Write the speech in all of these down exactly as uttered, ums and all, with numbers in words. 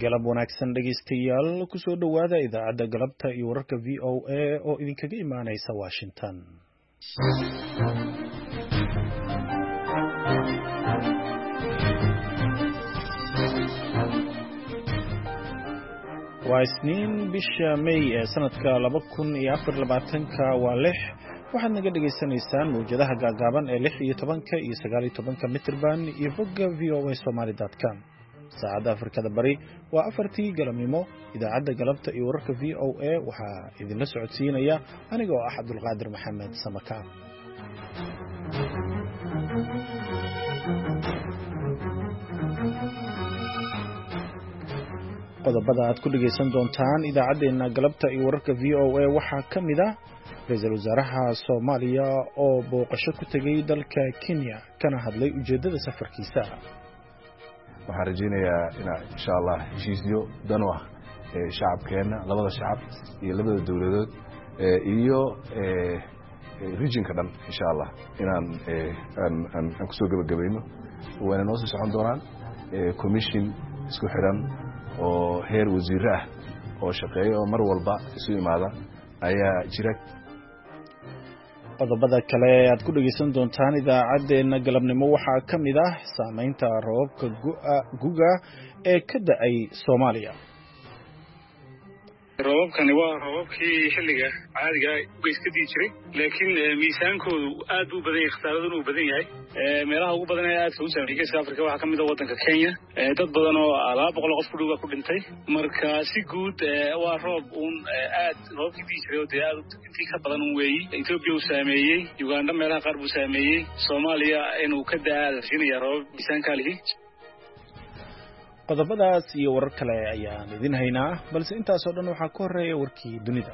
galab wanaagsan dhegaystayaal ku soo dhowaada idaacadda galabta iyo wararka V O A oo idinkaga imaanaysa Washington. waa isniin bisha May ee sanadka laba kun iyo afar iyo labaatanka waa lix waxaad naga dhageysanaysaan mowjadaha gaagaaban ee lix iyo tobanka iyo sagaal iyo tobanka mitirban iyo bogga v o a somali dot com. saacadda Afrikada Bari waa afartii galabnimo. idaacadda galabta iyo wararka V O A waxaa idinla socodsiinaya aniga oo ah Cabdulqaadir Maxamed Samakaan. qodobada aad ku dhageysan doontaan idaacadeena galabta iyo wararka V O A waxaa ka mid ah ra'iisul wasaaraha Soomaaliya oo booqasho ku tagay dalka Kenya kana hadlay ujeedada safarkiisa. waxaan rajaynayaa inaa insha Allah heshiisyo dan ah ee shacabkeena labada shacab iyo labada dawladood iyo regionka dhan insha Allah inaan aan aan ku soo gabagabayno waana noo soo socon doonaan commission isku xiran oo heer wasiir ah oo shaqeeyo mar walba isu imaada ayaa jira. qodobada kale aad ku dhageysan doontaan idaacadeena galabnimo waxaa ka mid ah saameynta roobabka guga ee ka da'ay Soomaaliya. roobabkani waa roobabkii xilliga caadiga uga iska dii jiray laakiin miisaankoodu aad u badan yahay, khasaaraduna uu badan yahay. meelaha ugu badan ee aadka u saameeyay Geeska Afrika waxaa ka mid ah waddanka Kenya. dad badan oo laba boqol qof ku dhow ku dhintay. marka si guud waa roob uun aad roobkii dii jiray oo dee aad intii ka badan un weeyey. Ethiopia uu saameeyey, Uganda meelaha qaar buu saameeyey, Soomaaliya inuu ka daadashinaya roobab miisaanka lihi. qodobadaas iyo warar kale ayaan idin haynaa, balse intaas oo dhan waxaa ka horeeya warkii dunida.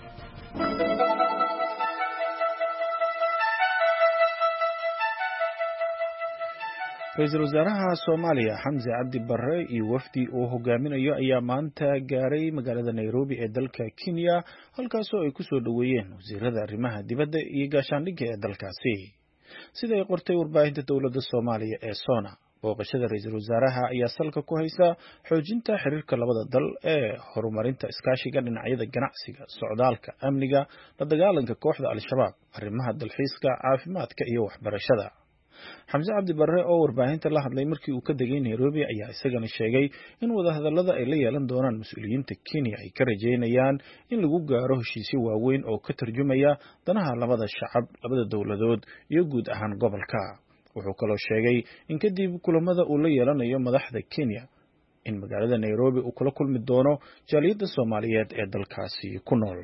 ra'iisul wasaaraha Soomaaliya Xamse Cabdi Barre iyo wafdi uu hogaaminayo ayaa maanta gaaray magaalada Nairobi ee dalka Kenya, halkaas oo ay ku soo dhaweeyeen wasiirada arrimaha dibadda iyo gaashaandhigga ee dalkaasi. sida ay qortay warbaahinta dowladda Soomaaliya ee Sona, booqashada ra'iisul wasaaraha ayaa salka ku haysa xoojinta xiriirka labada dal ee horumarinta iskaashiga dhinacyada ganacsiga, socdaalka, amniga, la dagaalanka kooxda Al-Shabaab, arrimaha dalxiiska, caafimaadka iyo waxbarashada. Xamse Cabdi Barre oo warbaahinta la hadlay markii uu ka degay Nairobi ayaa isagana sheegay in wadahadallada ay la yeelan doonaan mas'uuliyiinta Kenya ay ka rajaynayaan in lagu gaaro heshiisyo waaweyn oo ka tarjumaya danaha labada shacab, labada dowladood iyo guud ahaan gobolka. wuxuu kaloo sheegay in kadib kulamada uu la yeelanayo madaxda Kenya in magaalada Nairobi uu kula kulmi doono jaaliyadda Soomaaliyeed ee dalkaasi ku nool.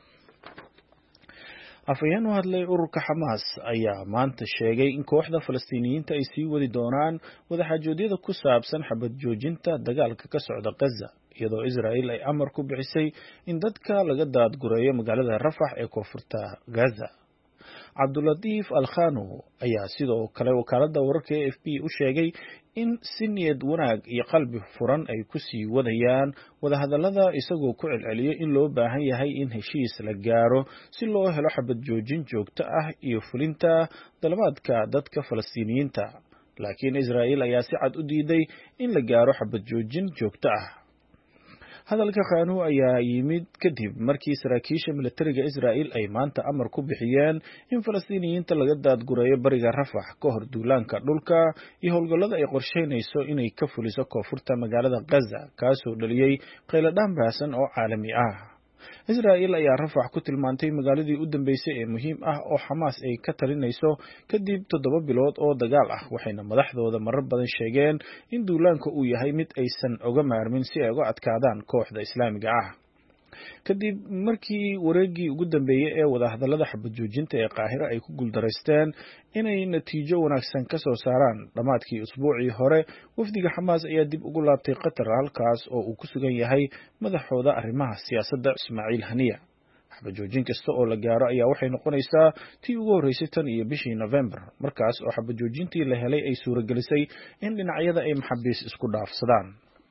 afayeen u hadlay ururka Xamaas ayaa maanta sheegay in kooxda Falastiiniyiinta ay sii wadi doonaan wadaxaajoodyada ku saabsan xabad joojinta dagaalka ka socda Gaza, iyadoo Israa'iil ay amar ku bixisay in dadka laga daadgureeyo magaalada Rafah ee koonfurta Gaza. Cabdulatiif Al-Khanu ayaa sidoo kale wakaaladda wararka A F P u sheegay in si niyad wanaag iyo qalbi furan ay ku sii wadayaan wadahadallada, isagoo ku celceliyay in loo baahan yahay in heshiis la gaaro si loo helo xabad joojin joogto ah iyo fulinta dalabaadka dadka Falastiiniyiinta. laakiin Israa'iil ayaa si cad u diiday in la gaaro xabad joojin joogto ah. hadalka Khanu ayaa yimid kadib markii saraakiisha militariga Israa'iil ay maanta amar ku bixiyeen in Falastiiniyiinta laga daadgureeyo bariga Rafah ka hor duulaanka dhulka iyo howlgallada ay qorsheynayso inay ka fuliso koonfurta magaalada Gaza, kaasoo dhaliyay qayladhaan baahsan oo caalami ah. Israa'iil ayaa Rafah ku tilmaantay magaaladii u dambeysay ee muhiim ah oo Xamaas ay ka talinayso kadib toddoba bilood oo dagaal ah, waxayna madaxdooda marar badan sheegeen in duulaanka uu yahay mid aysan uga maarmin si ay uga adkaadaan kooxda Islaamiga ah. kadib markii wareegii ugu dambeeyay ee wadahadallada xabad joojinta ee Qaahiro ay ku guuldareysteen inay natiijo wanaagsan ka soo saaraan dhamaadkii usbuucii hore, wafdiga Xamaas ayaa dib ugu laabtay Qatar, halkaas oo uu ku sugan yahay madaxooda arrimaha siyaasadda Ismaaciil Haniya. xabad joojin kasta oo la gaaro ayaa waxay noqonaysaa tii ugu horeysay tan iyo bishii November, markaas oo xabad joojintii la helay ay suuragelisay in dhinacyada ay maxaabiis isku dhaafsadaan.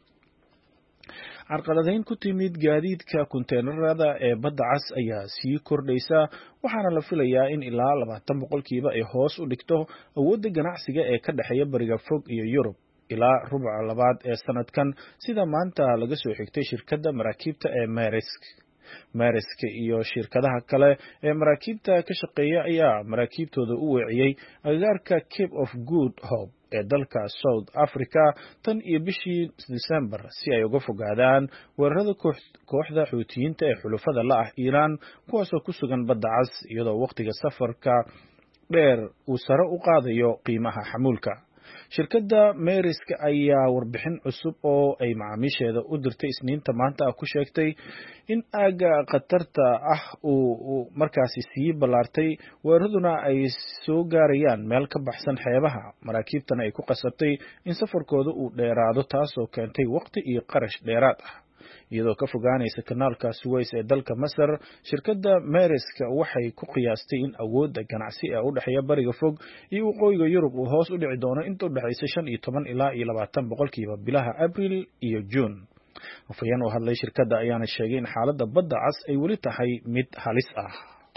carqaladayn ku timid gaadiidka konteenarada ee badda cas ayaa sii kordhaysa, waxaana la filayaa in ilaa labaatan boqolkiiba ay hoos u dhigto awoodda ganacsiga ee ka dhexeeya bariga fog iyo Yurub, ilaa rubuca labaad ee sanadkan sida maanta laga soo xigtay shirkadda maraakiibta ee Maersk. Maersk iyo shirkadaha kale ee maraakiibta ka shaqeeya ayaa maraakiibtooda u weeciyey agagaarka Cape of Good Hope ee dalka South Africa tan iyo bishii December si ay uga fogaadaan weerarada kooxda Xuutiyiinta ee xulafada la ah Iran kuwaasoo ku sugan badda cas iyadoo waqtiga safarka dheer uu sare u qaadayo qiimaha xamuulka. Shirkadda Maersk ayaa warbixin cusub oo ay macaamiisheeda u dirtay Isniinta maanta ku sheegtay in aaga khatarta ah uu markaasi sii ballaartay weeraraduna ay soo gaarayaan meel ka baxsan xeebaha maraakiibtana ay ku qasabtay in safarkooda uu dheeraado taasoo keentay waqti iyo qarash dheeraad ah. iyadoo ka fogaanaysa kanaalka Suez ee dalka Masar, shirkadda Maersk waxay ku qiyaastay in awoodda ganacsi ee u dhaxeeya bariga fog iyo waqooyiga Yurub uu hoos u dhici doono inta u dhaxaysa shan iyo toban ilaa iyo labaatan boqolkiiba bilaha April iyo June. Afhayeen oo hadlay shirkadda ayaana sheegay in xaaladda badda cas ay weli tahay mid halis ah.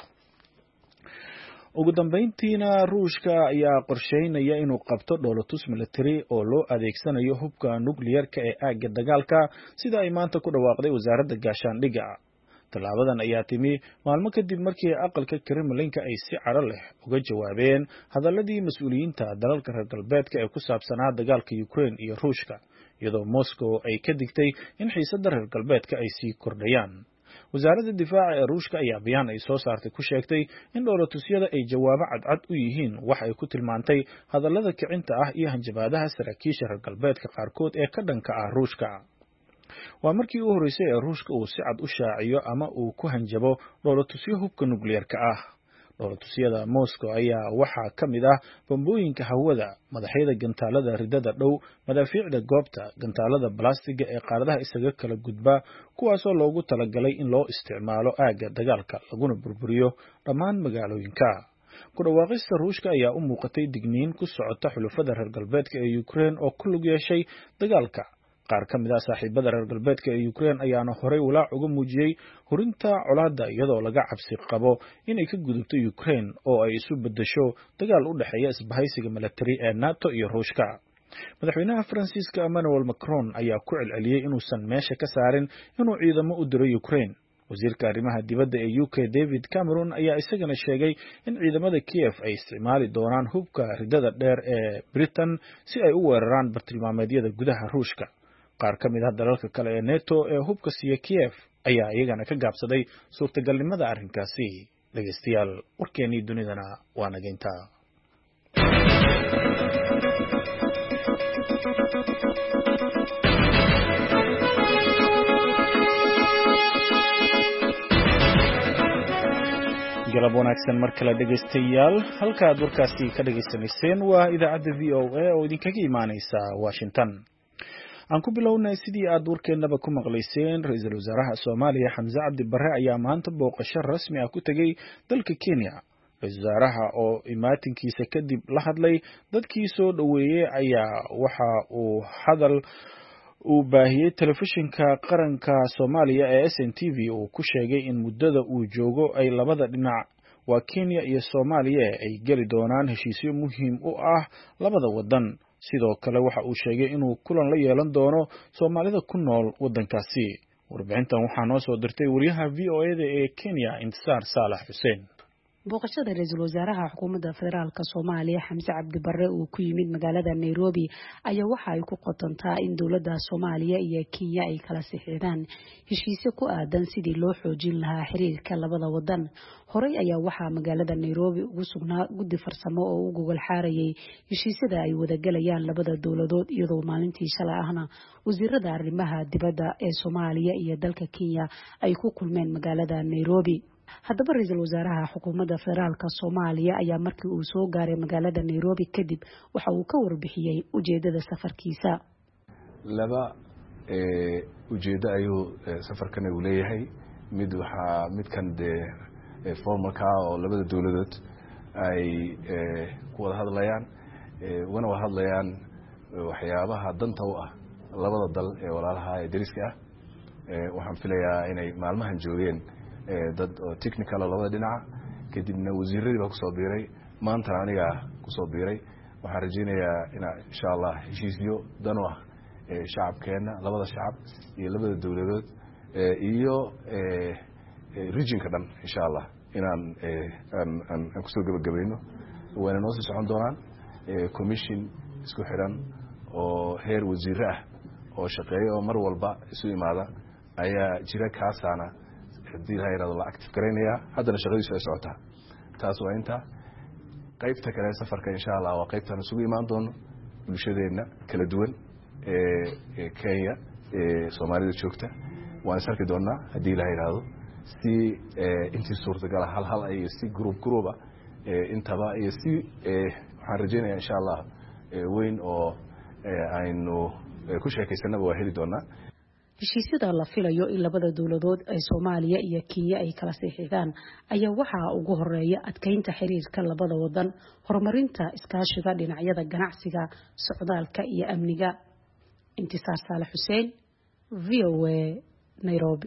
ugu dambeyntiina Ruushka ayaa qorsheynaya inuu qabto dhoolatus military oo loo adeegsanayo hubka nuclear-ka ee aagga dagaalka sida ay maanta ku dhawaaqday wasaaradda gaashaandhigga. Tallaabadan ayaa timi maalmo kadib markii aqalka Kremlin-ka ay si caro leh uga jawaabeen hadaladii mas'uuliyiinta dalalka reer galbeedka ee ku saabsanaa dagaalka Ukraine iyo Ruushka, iyadoo Moscow ay ka digtay in xiisadda reer galbeedka ay sii kordhayaan. wasaaradda difaaca ee Ruushka ayaa bayaan ay soo saartay ku sheegtay in dhoolatusyada ay jawaabo cadcad u yihiin wax ay ku tilmaantay hadallada kicinta ah iyo hanjabaadaha saraakiisha reer galbeedka qaarkood ee ka dhanka ah Ruushka. Waa markii ugu horeysay ee Ruushka uu si cad u shaaciyo ama uu ku hanjabo dhoolatusyo hubka nuclear-ka ah. dhoolatusyada Moscow ayaa waxaa ka mid ah bombooyinka hawada, madaxyada gantaalada ridada dhow, madaafiicda goobta, gantaalada balastiga ee qaaradaha isaga kala gudba kuwaasoo loogu talagalay in loo isticmaalo aagga dagaalka laguna burburiyo dhammaan magaalooyinka. Ku dhawaaqista Ruushka ayaa u muuqatay digniin ku socota xulafada reer galbeedka ee Ukraine oo ku lug yeeshay dagaalka. Qaar ka mid ah saaxiibada reer galbeedka ee Ukraine ayaana horey walaac uga muujiyey hurinta colaadda iyadoo laga cabsi qabo inay ka gudubto Ukraine oo ay isu beddesho dagaal u dhexeeya isbahaysiga military ee NATO iyo Ruushka. Madaxweynaha Faransiiska Emmanuel Macron ayaa ku celceliyey inuusan meesha ka saarin inuu ciidamo u diro Ukraine. Wasiirka arrimaha dibadda ee U K David Cameron ayaa isagana sheegay in ciidamada Kiev ay isticmaali doonaan hubka ridada dheer ee Britain si ay u weeraraan bartilmaameedyada gudaha Ruushka. Qaar ka mid ah dalalka kale ee NATO ee hubka siiya Kiev ayaa iyagana ka gaabsaday suurtagalnimada arrinkaasi. Dhageystayaal, warkeenii dunidana waa nageynta. galab wanaagsan mar kale dhageystayaal, halka aad warkaasi ka dhageysanayseen waa idaacadda V O A oo idinkaga imaaneysa Washington. aan ku bilownay sidii aad warkeenaba ku maqlayseen, ra'iisul wasaaraha Soomaaliya Xamse Cabdi Barre ayaa maanta booqasho rasmi ah ku tagay dalka Kenya. Ra'iisul wasaaraha oo imaatinkiisa kadib la hadlay dadkii soo dhaweeyay ayaa waxa uu hadal uu baahiyey telefishinka qaranka Soomaaliya ee S N T V uu ku sheegay in muddada uu joogo ay labada dhinac waa Kenya iyo Soomaaliya ay geli doonaan heshiisyo muhiim u ah labada wadan. sidoo kale waxa uu sheegay inuu kulan la yeelan doono Soomaalida ku nool wadankaasi. Warbixintan waxaa noo soo dirtay wariyaha V O A ee Kenya Intisaar Saalax Xuseen. booqashada ra'iisul wasaaraha xukuumadda federaalka Soomaaliya Xamse Cabdi Barre uu ku yimid magaalada Nairobi ayaa waxa ay ku qotontaa in dawladda Soomaaliya iyo Kenya ay kala saxiixdaan heshiisyo ku aadan sidii loo xoojin lahaa xiriirka labada wadan. Horey ayaa waxa magaalada Nairobi ugu sugnaa guddi farsamo oo u gogol xaarayay heshiisyada ay wada galayaan labada dawladood iyadoo maalintii shalay ahna wasiirada arrimaha dibadda ee Soomaaliya iyo dalka Kenya ay ku kulmeen magaalada Nairobi. haddaba ra'iisul wasaaraha xukuumadda federaalka Soomaaliya ayaa markii uu soo gaaray magaalada Nairobi kadib waxa uu ka warbixiyay ujeedada safarkiisa. laba ee ujeedo ayuu safarkan uu leeyahay. mid waxa mid kan de formalka oo labada dawladood ay ku wada hadlayaan wana wada hadlayaan waxyaabaha danta u ah labada dal ee walaalaha ee dariska ah. waxaan filayaa inay maalmahan joogeen dad oo technical labada dhinac kadibna wasiiradii baa ku soo biiray maanta aniga ku soo biiray waxaan rajaynayaa inaa insha allah heshiisyo dan u ah shacabkeenna labada shacab iyo labada dowladood iyo regionka dhan insha allah inaan aan kusoo gebagabayno wayna noo sii socon doonaan commission isku xidhan oo heer wasiire ah oo shaqeeya oo mar walba isu imaada ayaa jira kaasaana haddii la yidhahdo la active garaynayaa haddana shaqadiisu ay socotaa taas waa inta qaybta kale safarka insha allah waa qaybtaan isugu imaan doono bulshadeenna kala duwan ee Kenya ee Soomaalida joogta waan isarki doonaa haddii la yidhahdo si intii suurtagal hal hal ay si group group ah intaba iyo si waxaan rajaynayaa insha allah weyn oo aynu ku sheekaysanaba waa heli doonaa heshiisyada la filayo in labada dowladood ay Soomaaliya iyo Kenya ay kala saxiixdaan ayaa waxa ugu horeeya adkeynta xiriirka labada wadan horumarinta iskaashiga dhinacyada ganacsiga socdaalka iyo amniga intisaar Saalax Xuseen V O A Nairobi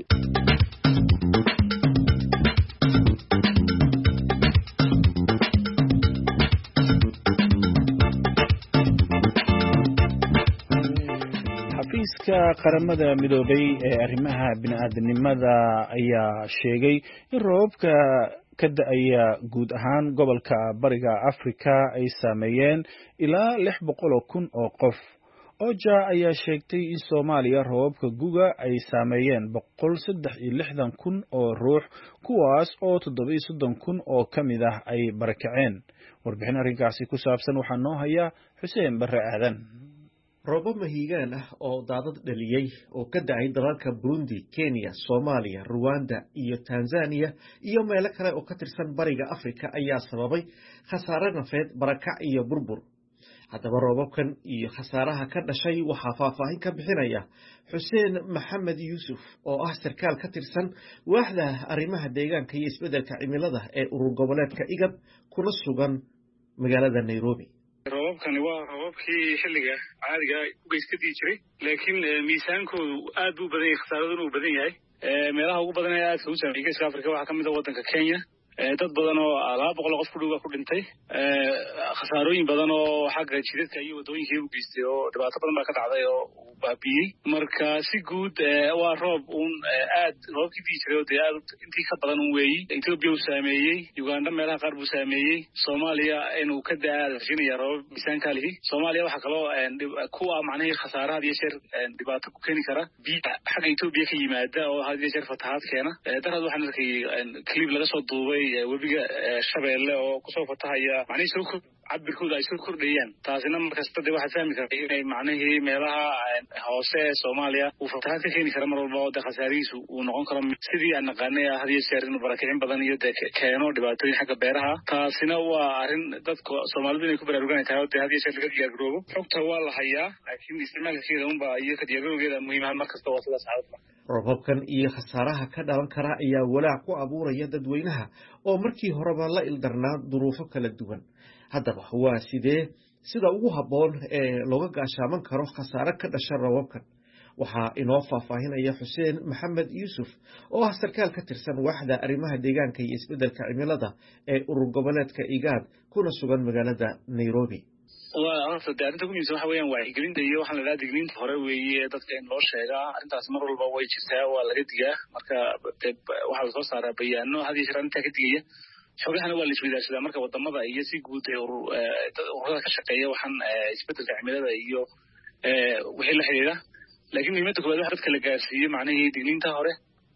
xafiiska qaramada midoobay ee arrimaha bini'aadanimada ayaa sheegay in roobabka ka da'aya guud ahaan gobolka bariga Afrika ay saameeyeen ilaa lix boqol oo kun oo qof. Oja ayaa sheegtay in Soomaaliya roobabka guga ay saameeyeen boqol saddex iyo lixdan kun oo ruux kuwaas oo toddoba iyo soddon kun oo kamid ah ay barakaceen. Warbixin arrinkaasi ku saabsan waxaa noo haya Xuseen Barre Aadan. roobab mahiigaan ah oo daadad dhaliyay oo ka da'ay dalalka Burundi, Kenya, Soomaaliya, Rwanda iyo Tanzania iyo meelo kale oo ka tirsan bariga Afrika ayaa sababay khasaare nafeed, barakac iyo burbur. haddaba roobabkan iyo khasaaraha ka dhashay waxaa faahfaahin ka bixinaya Xuseen Maxamed Yuusuf oo ah sarkaal ka tirsan waaxda arrimaha deegaanka iyo isbeddelka cimilada ee urur goboleedka IGAD kuna sugan magaalada Nairobi. roobabkani waa roobabkii xilliga caadiga u geyskadii jiray laakiin miisaankoodu aad buu badan yahay, khasaaraduna uu badan yahay. meelaha ugu badan ee aadka u saameeyay Geeska Afrika waxaa ka mid ah waddanka Kenya. dad badan oo laba boqol qof ku dhow ku dhintay, khasaarooyin badan oo xagga jidadka iyo wadooyinkii u geystay oo dhibaato badan baa ka dhacday oo baabiyey. marka si guud waa roob uun aad roobkii dii jiray oo dee aad intii ka badan un weeyi. Ethiopia uu saameeyey, Uganda meelaha qaar buu saameeyey, Soomaaliya inuu ka daa rajinaya roobab miisaanka lihi. Soomaaliya waxaa kaloo kuwa macnihii khasaaraha iyo jeer dhibaato ku keeni kara biyaha xagga Ethiopia ka yimaada oo had iyo jeer fatahaad keena. darad waxaan arkay clip laga soo duubay webiga Shabeelle oo kusoo fatahaya macnihii soo cabirkooda ay soo kordhayaan. taasina markasta dee waxaa fahmi karta inay macnihii meelaha hoose ee Soomaaliya uu fatahaad ka keeni kara mar walba oo dee khasaarihiisu uu noqon karo sidii aan naqaanay had iyo jeer inuu barakicin badan iyo dee keeno dhibaatooyin xagga beeraha. taasina waa arrin dadka Soomaalidu inay ku baraarugan tahay oo dee had iyo jeer laga diyaargaroobo. xogta waa la hayaa laakiin isticmaalkeeda unba iyo ka diyaargarowgeeda muhiim ah markasta waa sidaas caawadba. roobabkan iyo khasaaraha ka dhalan kara ayaa walaac ku abuuraya dadweynaha oo markii horeba la ildarnaa duruufo kala duwan. haddaba waa sidee sida ugu habboon ee looga gaashaaman karo khasaare ka dhasha roobabkan? waxaa inoo faahfaahinaya Xuseen Maxamed Yuusuf oo ah sarkaal ka tirsan waaxda arrimaha deegaanka iyo isbeddelka cimilada ee urur goboleedka IGAD kuna sugan magaalada Nairobi. waa horta dee arrinta ugu muhiimsan waxa weeyaan wacyigelinta iyo waxaan la idhaha digniinta hore weeye dadka in loo sheegaa. arrintaas mar walba way jirtaa, waa laga digaa. marka waxaa lasoo saaraa bayaano had iyo jeer arrintaa ka digaya. xogahana waa la isweydaarsadaa marka wadamada iyo si guud ee ururada ka shaqeeya waxaan isbeddelka cimilada iyo wixii la xidhiidha. laakiin muhiimadda koowaad waxa dadka la gaarsiiyo macnihii digniinta hore.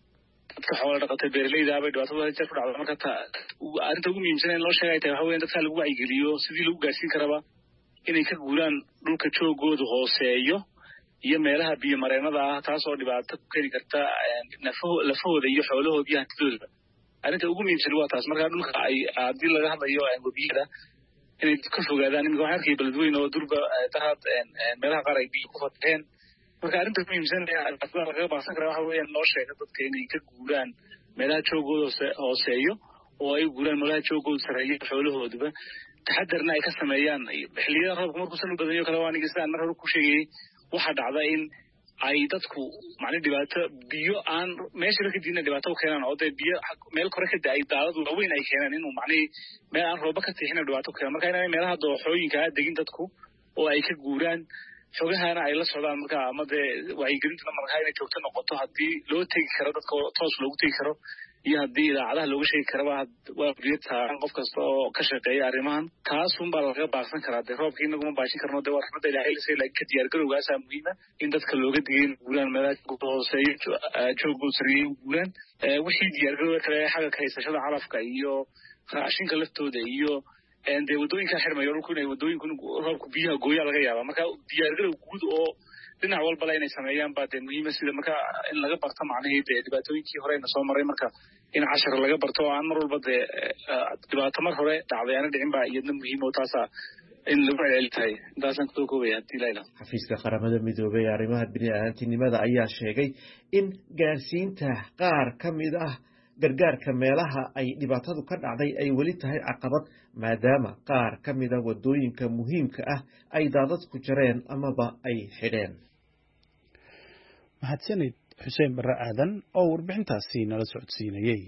dadka xoola dhaqatay beeraleyda bay dhibaatada had jeer ku dhacda. marka arrinta ugu muhiimsan in loo sheegay tahay waxa weeyaan dadka lagu wacyigeliyo sidii lagu gaarsiin karaba inay ka guuraan dhulka joogoodu hooseeyo iyo meelaha biyo mareenada ah, taasoo dhibaato ku keeni karta lafahooda iyo xoolahooda iyo hantidooda. arrinta ugu muhiimsan waa taas. marka dhulka ay haddii laga hadlayo webiyada inay ka fogaadaan. iminka waxaan arkay beledweyne oo durba daraad meelaha qaar ay biyo ku fataheen. marka arrinta ugu muhiimsan lagaga baaqsan kara waxa weeyaan loo sheega dadka inay ka guuraan meelaha joogooda hooseeyo oo ay guuraan meelaha joogooda sareeyo xoolahooduba. taxadarna ay ka sameeyaan xilliyada roobka markuu san u badaniyo kale waa aniga sidaan mar hore ku sheegayay waxaa dhacda in ay dadku macna dhibaato biyo aan meesha ka diina dhibaato keenan oo biyo meel kore ka daay daadad weyn ay keenan inuu macna meel aan rooba ka tixin dhibaato keenan marka inay meelaha dooxooyinka degin dadku oo ay ka guuraan xogahana ay la socdaan marka ama de way gelinta marka inay joogto noqoto hadii loo tagi karo dadka toos loogu tagi karo iyo hadii idaacadaha looga sheegi karo waa biyada qof kasta oo ka shaqeeya arrimahan taas un baa laga baaqsan karaa de roobkii inagu ma baashin karno de warxmada ilaahay la seelay ka diyaar garowgaas ah muhiim ah in dadka looga digeen guulaan meelaha hooseeyo joogo sariyo guulaan wixii diyaar garow kale xaga ka haysashada calafka iyo raashinka laftooda iyo and they were doing ka xirmayo dhulku inay wadooyinku roobku biyaha gooya laga yaaba marka diyaar garow guud oo dhinac walba la inay sameeyaan baa muhiim ah sida marka in laga barto macnaheedu dhibaatooyinkii hore na soo maray marka in cashar laga barto aan mar walba de dhibaato mar hore dhacdayana dhicin baa iyadna muhiim oo taas in lagu celceliyay intaasan ku koobaya dilayna xafiiska qaramada midoobay ee arrimaha bini'aadantinimada ayaa sheegay in gaarsiinta qaar ka mid ah gargaarka meelaha ay dhibaatadu ka dhacday ay weli tahay caqabad maadaama qaar ka mid ah wadooyinka muhiimka ah ay daadadku jareen amaba ay xidheen mahadsanid xuseen barre aadan oo warbixintaasi nala socodsiinayay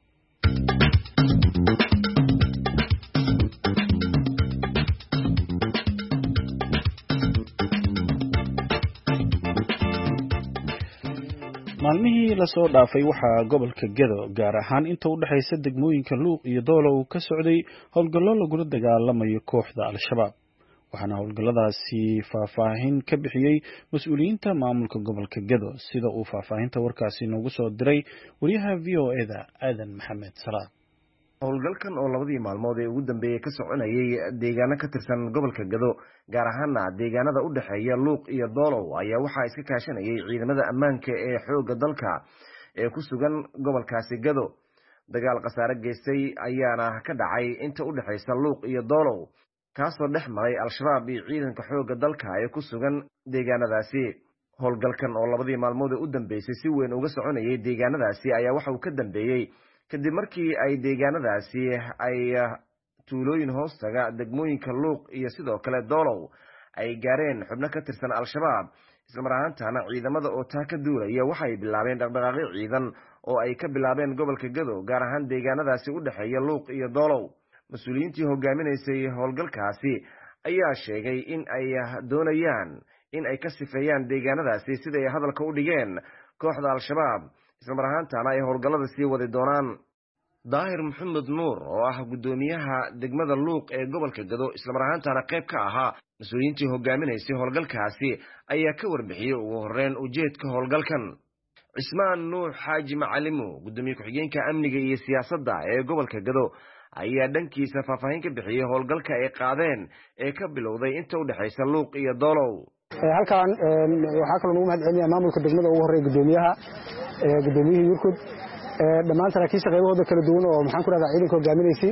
maalmihii la soo dhaafay waxaa gobolka Gedo gaar ahaan inta u dhaxaysa degmooyinka Luuq iyo Doolow ka socday howlgallo lagula dagaalamayo kooxda Al-Shabaab waxaana howlgalladaasi faahfaahin ka bixiyay mas'uuliyiinta maamulka gobolka Gedo sida uu faahfaahinta warkaasi noogu soo diray wariyaha V O A-da Aadan Maxamed Salaad howlgalkan oo labadii maalmood ee ugu dambeeyay ka soconayay deegaano ka tirsan gobolka Gedo gaar ahaan deegaanada u dhaxeeya Luuq iyo Doolow ayaa waxa iska kaashanayay ciidamada ammaanka ee xoogga dalka ee ku sugan gobolkaasi Gedo dagaal qasaare geystay ayaana ka dhacay inta u dhaxaysa Luuq iyo Doolow kaasoo dhex maray Al-Shabaab iyo ciidanka xoogga dalka ee ku sugan deegaanadaasi howlgalkan oo labadii maalmood ee u dambeysay si weyn uga soconayay deegaanadaasi ayaa waxa uu ka dambeeyay kadib markii ay deegaanadaasi ay tuulooyin hoostaga degmooyinka Luuq iyo sidoo kale Doolow ay gaareen xubno ka tirsan Al-Shabaab isla mar ahaantaana ciidamada oo taa ka duulaya waxay bilaabeen dhaqdhaqaaqyo ciidan oo ay ka bilaabeen gobolka Gedo gaar ahaan deegaanadaasi u dhaxeeya Luuq iyo Doolow mas'uuliyiintii hogaaminaysay howlgalkaasi ayaa sheegay in ay doonayaan in ay ka sifeeyaan deegaanadaasi sida ay hadalka u dhigeen kooxda Al-Shabaab isla mar ahaantaana ay howlgallada sii wadi doonaan daahir maxamed nuur oo ah guddoomiyaha degmada Luuq ee gobolka Gedo isla mar ahaantaana qayb ka ahaa mas'uuliyiintii hogaaminaysay howlgalkaasi ayaa ka warbixiyey ugu horreyn ujeedka howlgalkan cismaan nuux xaaji macalimo guddoomiye ku-xigeenka amniga iyo siyaasadda ee gobolka Gedo ayaa dhankiisa faahfaahin ka bixiyey howlgalka ay qaadeen ee ka bilowday inta u dhaxaysa Luuq iyo Doolow halkan waxaa kaloo ugu mahadcelinayaa maamulka degmada ugu horreeya guddoomiyaha gudoomiyihii Yurkud dhammaan saraakiisha qaybahooda kala duwan oo maxaan ku radaa ciidanka hogaaminaysay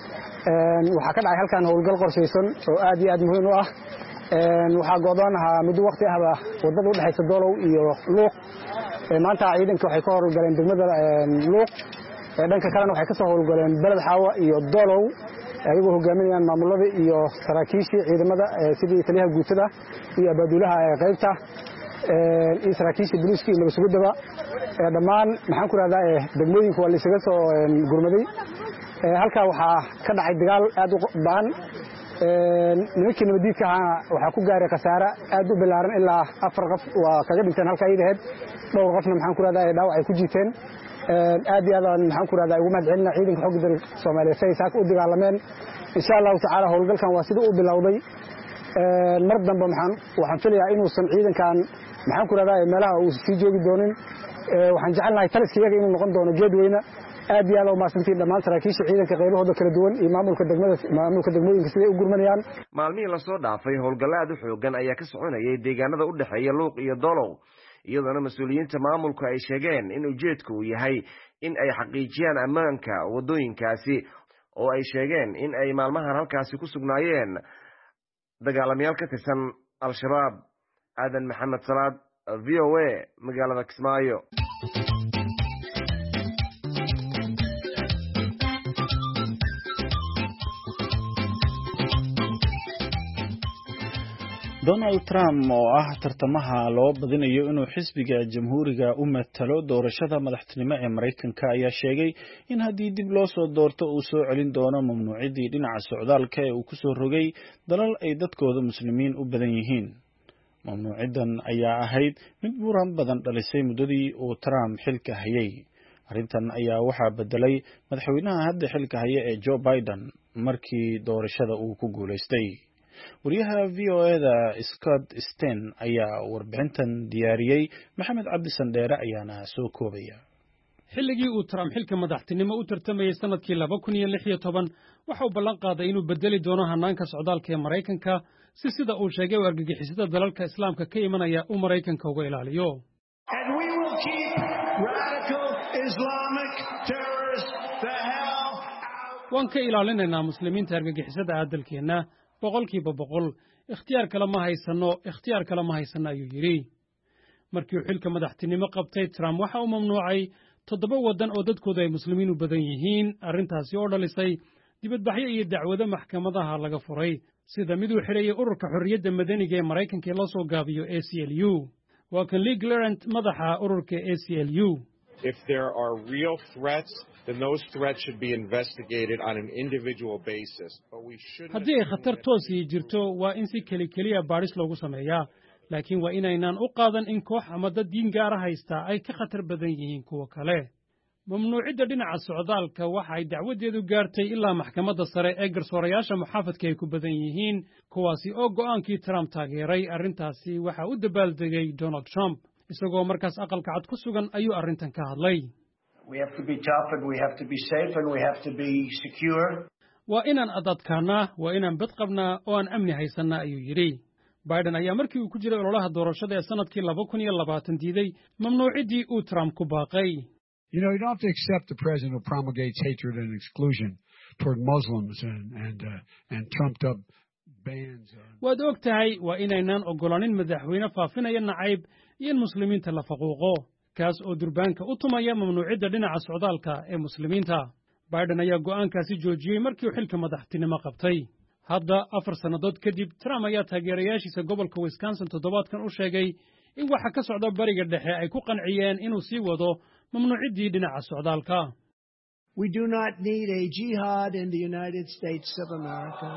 waxaa ka dhacay halkan howlgal qorshaysan oo aad iyo aad muhiim u ah waxaa go'doon ahaa muddo waqti ahba wadada u dhaxaysa Doolow iyo Luuq maanta ciidanka waxay ka howlgaleen degmada Luuq dhanka kalena waxay ka soo howlgaleen Balad Xaawa iyo Doolow ayagoo hogaaminayaan maamulada iyo saraakiishii ciidamada sidii taliyaha guutada iyo abaadulaha qaybta iyo saraakiisha booliiska iyo nabadgudaba dhammaan maxaan ku radaa degmooyinka waa la isaga soo gurmaday halka waxaa ka dhacay dagaal aad u baan nimankii nabadiidka ahaa waxaa ku gaaray khasaare aad u ballaaran ilaa afar qof waa kaga dhinteen halka ay ahayd dhowr qofna maxaan ku radaa dhaawac ay ku jiiteen aad iyo aad maxaan ku radaa ugu mahadcelina ciidanka xoogga dalka Soomaaliyeed say saaka u dagaalameen insha Allah ta'ala howlgalkan waa sida uu bilowday mar dambe maxaan waxaan filayaa inuusan ciidankan maxaan ku radaa meelaha uu sii joogi doonin waxaan jecelnahay taliskiyaga inuu noqon doono geed weyna aad iyo aad u maasantiin dhammaan saraakiisha ciidanka qaybahooda kala duwan iyo maamulka degmada maamulka degmooyinka siday u gurmanayaan maalmihii la soo dhaafay howlgallo aad u xoogan ayaa ka soconayay deegaanada u dhaxeeya Luuq iyo Doolow iyadoona mas'uuliyiinta maamulku ay sheegeen in ujeedku uu yahay in ay xaqiijiyaan ammaanka wadooyinkaasi oo ay sheegeen in ay maalmahan halkaasi ku sugnaayeen dagaalamayaal ka tirsan Al-Shabaab Aadan Maxamed Salaad V O A magaalada Kismaayo Donald Trump oo ah tartamaha loo badinayo inuu xisbiga jamhuuriga u matalo doorashada madaxtinimo ee Mareykanka ayaa sheegay in haddii dib loo soo doorto uu soo celin doono mamnuucidii dhinaca socdaalka ee uu ku soo rogay dalal ay dadkooda muslimiin u badan yihiin. Mamnuucidan ayaa ahayd mid muran badan dhalisay muddadii uu Trump xilka hayay. Arrintan ayaa waxaa bedelay madaxweynaha hadda xilka haya ee Joe Biden markii doorashada uu ku guuleystay. wariyaha V O A-da Scott Stein ayaa warbixintan diyaariyay. Maxamed Cabdi Sandheere ayaana soo koobaya. xilligii uu Trump xilka madaxtinimo u tartamayay sanadkii laba kun iyo lix iyo toban waxa uu ballan qaaday inuu bedeli doono hanaanka socdaalka ee Mareykanka si sida uu sheegay argagixisada dalalka Islaamka ka imanaya uu Mareykanka uga ilaaliyo. waan ka ilaalinaynaa muslimiinta argagixisada dalkeena boqolkiiba boqol ikhtiyaar kale ma haysano ikhtiyaar kale ma haysano ayuu yiri. markii uu xilka madaxtinimo qabtay Trump waxa uu mamnuucay toddoba wadan oo dadkooda ay muslimiin u badan yihiin, arrintaasi oo dhalisay dibadbaxyo iyo dacwado maxkamadaha laga furay sida mid uu xirayay ururka xorriyadda madaniga ee Mareykanka ee la soo gaabiyo A C L U. waa kan Lee Glarant madaxa ururka A C L U. If there are real threats, then those threats should be investigated on an individual basis. But we shouldn't. haddii ay khatar toos jirto waa in si keli keliya baaris loogu sameeyaa, laakiin waa inaynaan u qaadan in koox ama dad diin gaar ah haysta ay ka khatar badan yihiin kuwa kale. mamnuucidda dhinaca socdaalka waxa ay dacwadeedu gaartay ilaa maxkamadda sare ee garsoorayaasha muxaafadka ay ku badan yihiin, kuwaasi oo go'aankii Trump taageeray. arrintaasi waxa uu dabaaldegay Donald Trump isagoo markaas aqalka cad ku sugan ayuu arrintan ka hadlay. waa inaan adadkaanaa, waa inaan bad qabnaa oo aan amni haysanaa ayuu yidhi. Biden ayaa markii uu ku jiray ololaha doorashada ee sanadkii laba kun iyo labaatan diiday mamnuuciddii uu Trump ku baaqay. You know, you don't have to accept the president who promulgates hatred and exclusion toward Muslims and and uh, and trumped up bans. waad og tahay waa inaynaan ogolaanin madaxweyne faafinaya nacayb iyo in muslimiinta la faquuqo, kaas oo durbaanka u tumaya mamnuucidda dhinaca socdaalka ee muslimiinta. Biden ayaa go'aankaasi joojiyey markii uu xilka madaxtinimo qabtay. hadda afar sannadood kadib Trump ayaa taageerayaashiisa gobolka Wisconsin toddobaadkan u sheegay in waxa ka socda bariga dhexe ay ku qanciyeen inuu sii wado mamnuuciddii dhinaca socdaalka. We do not need a jihad in the United States of America.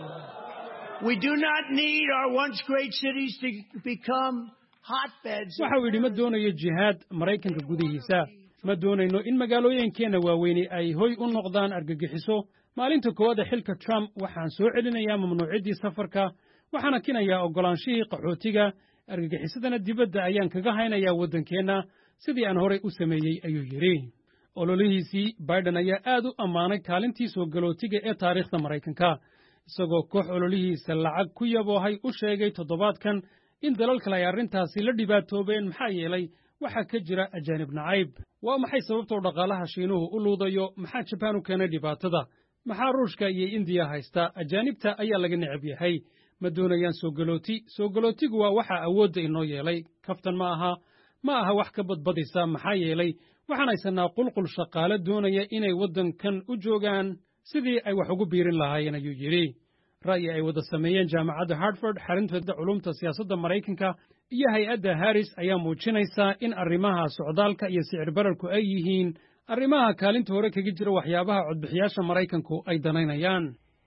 We do not need our once great cities to become hotbeds. waxa uu yidhi ma doonayo jihaad Maraykanka gudihiisa, ma doonayno in magaalooyinkeenna waaweyni ay hoy u noqdaan argagixiso. maalinta koowaad ee xilka Trump waxaan soo celinayaa mamnuuciddii safarka, waxaana kinayaa ogolaanshihii qaxootiga, argagixisadana dibadda ayaan kaga haynayaa waddankeenna sidii aan horay u sameeyey ayuu yidhi. ololihiisii Biden ayaa aad u ammaanay kaalintii soo galootiga ee taariikhda Maraykanka, isagoo koox ololihiisa lacag ku yaboohay u sheegay toddobaadkan in dalal kale ay arrintaasi la dhibaatoobeen maxaa yeelay waxaa ka jira ajaanib nacayb. waa maxay sababtoo dhaqaalaha Shiinuhu u luudayo? maxaa Jabaan u keenay dhibaatada? maxaa Ruushka iyo Indiya haysta? ajaanibta ayaa laga necab yahay, ma doonayaan soo galooti. soo galootigu waa waxa awoodda inoo yeelay, kaftan ma aha ma aha wax ka badbadisa. maxaa yeelay waxaan haysanaa qulqul shaqaale doonaya inay waddankan u joogaan sidii ay wax ugu biirin lahaayeen ayuu yidhi. ra'yi ay wada sameeyeen jaamacadda Hartford, xarunta culumta siyaasadda Maraykanka iyo hay-adda Harris ayaa muujinaysa in arrimaha socdaalka iyo sicir bararku ay yihiin arrimaha kaalinta hore kaga jira waxyaabaha codbixiyaasha Maraykanku ay danaynayaan.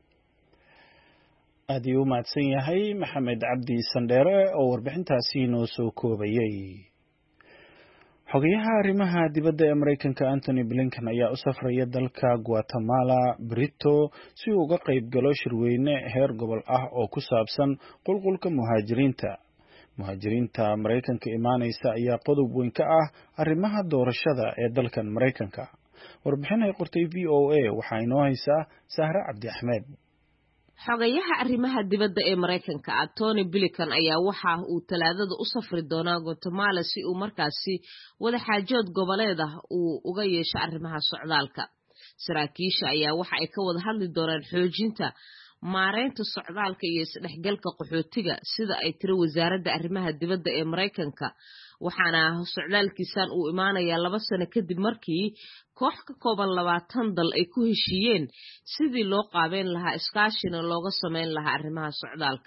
aad ayuu u mahadsan yahay Maxamed Cabdi Sandheere oo warbixintaasi noo soo koobayay. xogayaha arrimaha dibadda ee Maraykanka Anthony Blinken ayaa u safraya dalka Guatemala Brito si uu uga qayb galo shirweyne heer gobol ah oo ku saabsan qulqulka muhaajiriinta. muhaajiriinta Maraykanka imaanaysa ayaa qodob weyn ka ah arrimaha doorashada ee dalkan Maraykanka. warbixin ay qortay V O A waxaa inoo haysaa Sahra Cabdi Axmed. xogayaha arrimaha dibadda ee Maraykanka Anthony Blinken ayaa waxa uu talaadada u safri doonaa Guatemala si uu markaasi wada xaajood goboleed ah uu uga yeesho arrimaha socdaalka. saraakiisha ayaa waxa ay ka wada hadli doonaan xoojinta maareynta socdaalka iyo isdhexgalka qaxootiga sida ay tiri wasaaradda arrimaha dibadda ee Maraykanka. waxaana socdaalkiisan uu imaanayaa laba sano kadib markii koox ka kooban labaatan dal ay ku heshiiyeen sidii loo qaabeyn lahaa iskaashina looga sameyn lahaa arrimaha socdaalka.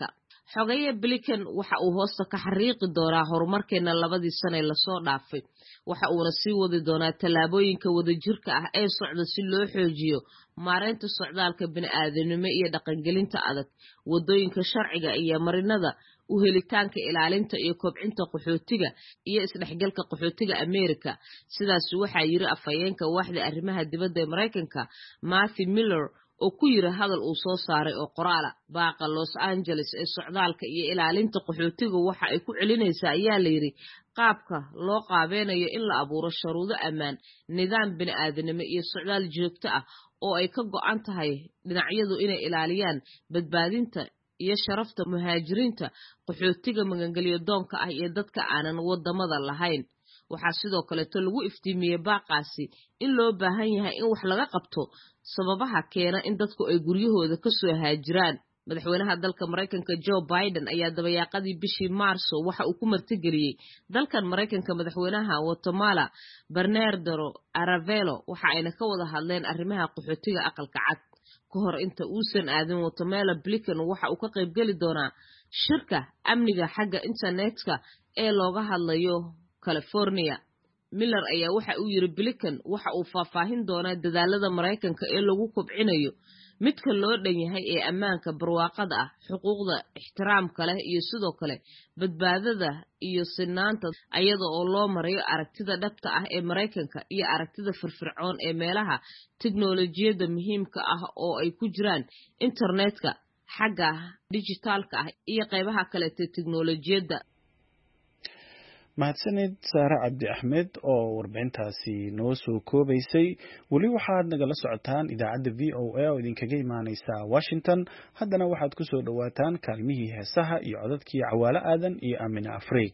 xogeeye Blinken waxa uu hoosta ka xariiqi doonaa horumarkeena labadii sano ee lasoo dhaafay waxa uuna sii wadi doonaa tallaabooyinka wadajirka ah ee socda si loo xoojiyo maareynta socdaalka bini'aadanimo iyo dhaqangelinta adag wadooyinka sharciga iyo marinada u helitaanka ilaalinta iyo kobcinta qaxootiga iyo isdhexgalka qaxootiga Amerika sidaas waxa yiri afhayeenka waaxda arrimaha dibadda ee Mareykanka Matthew Miller oo ku yiri hadal uu soo saaray oo qoraal baaqa Los Angeles ee socdaalka iyo ilaalinta qaxootiga waxa ay ku celinaysaa ayaa la yiri qaabka loo qaabeynayo in la abuuro shuruudo ammaan nidaam bini'aadanimo iyo socdaal joogto ah oo ay ka go'an tahay dhinacyadu inay ilaaliyaan badbaadinta iyo sharafta muhaajiriinta qaxootiga magangalyo doonka ah iyo dadka aanan wadamada lahayn waxa sidoo kale lagu iftiimiyay baaqaasi in loo baahan yahay in wax laga qabto sababaha keena in dadku ay guryahooda ka soo haajiraan madaxweynaha dalka Mareykanka Joe Biden ayaa dabayaaqadii bishii Maarso waxa uu ku martigeliyay dalkan Mareykanka madaxweynaha Guatemala Bernardo Aravelo waxa ayna ka wada hadleen arrimaha qaxootiga aqalka cad ka hor inta uusan aadin Guatemala Blinken waxa uu ka qayb gali doonaa shirka amniga xagga internetka ee looga hadlayo California Miller ayaa waxa uu yiri Blinken waxa uu faahfaahin doonaa dadaalada Mareykanka ee lagu kobcinayo midka loo dhan yahay ee ammaanka barwaaqada ah xuquuqda ixtiraamka leh iyo sidoo kale badbaadada iyo sinaanta ayada oo loo marayo aragtida dhabta ah ee Mareykanka iyo aragtida firfircoon ee meelaha tiknoolajiyada muhiimka ah oo ay ku jiraan internetka xagga digitalka ah iyo qaybaha kale ee tiknoolajiyada mahadsanid Saara Cabdi Axmed oo warbixintaasi noo soo koobaysay wali waxaad nagala socotaan idaacadda V O A oo idinkaga imaaneysa Washington haddana waxaad ku soo dhawaataan kaalmihii heesaha iyo codadkii Cawaale Aadan iyo Amina Afriik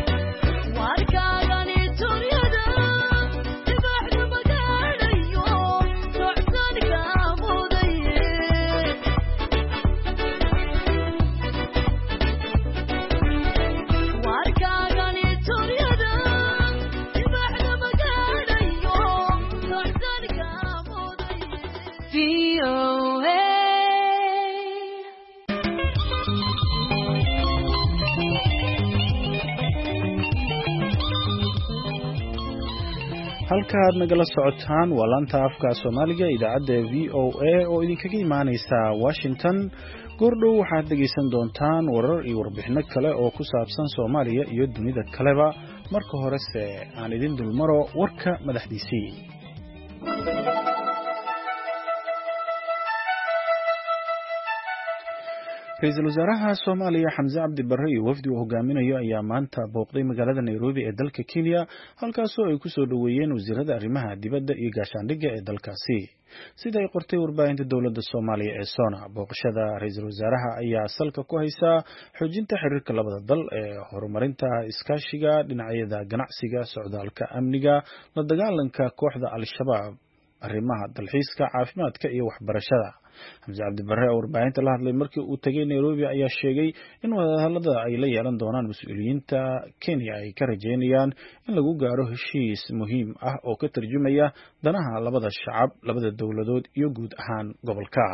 Warkaagan ituryada, dibaxdu magaalayo. V O A. halka aad nagala socotaan waa laanta afka Soomaaliga idaacadda V O A oo idinkaga imaaneysa Washington. goordhow waxaad dhegeysan doontaan warar iyo warbixino kale oo ku saabsan Soomaaliya iyo dunida kaleba. marka hore se aan idin dulmaro warka madaxdiisii. Ra'iisul Wasaaraha Soomaaliya Xamse Cabdi Barre iyo wafdi uu hogaaminayo ayaa maanta booqday magaalada Nairobi ee dalka Kenya, halkaasoo ay ku soo dhaweeyeen wasiirada arrimaha dibadda iyo gaashaandhigga ee dalkaasi. sida ay qortay warbaahinta dowladda Soomaaliya ee Sona, booqashada ra'iisul wasaaraha ayaa salka ku haysa xoojinta xiriirka labada dal ee horumarinta iskaashiga dhinacyada ganacsiga, socdaalka, amniga, la dagaalanka kooxda Al-Shabaab, arrimaha dalxiiska, caafimaadka iyo waxbarashada. Xamse Cabdi Barre oo warbaahinta la hadlay markii uu tagay Nairobi ayaa sheegay in wadahadalada ay la yeelan doonaan mas'uuliyiinta Kenya ay ka rajeynayaan in lagu gaaro heshiis muhiim ah oo ka tarjumaya danaha labada shacab, labada dowladood iyo guud ahaan gobolka.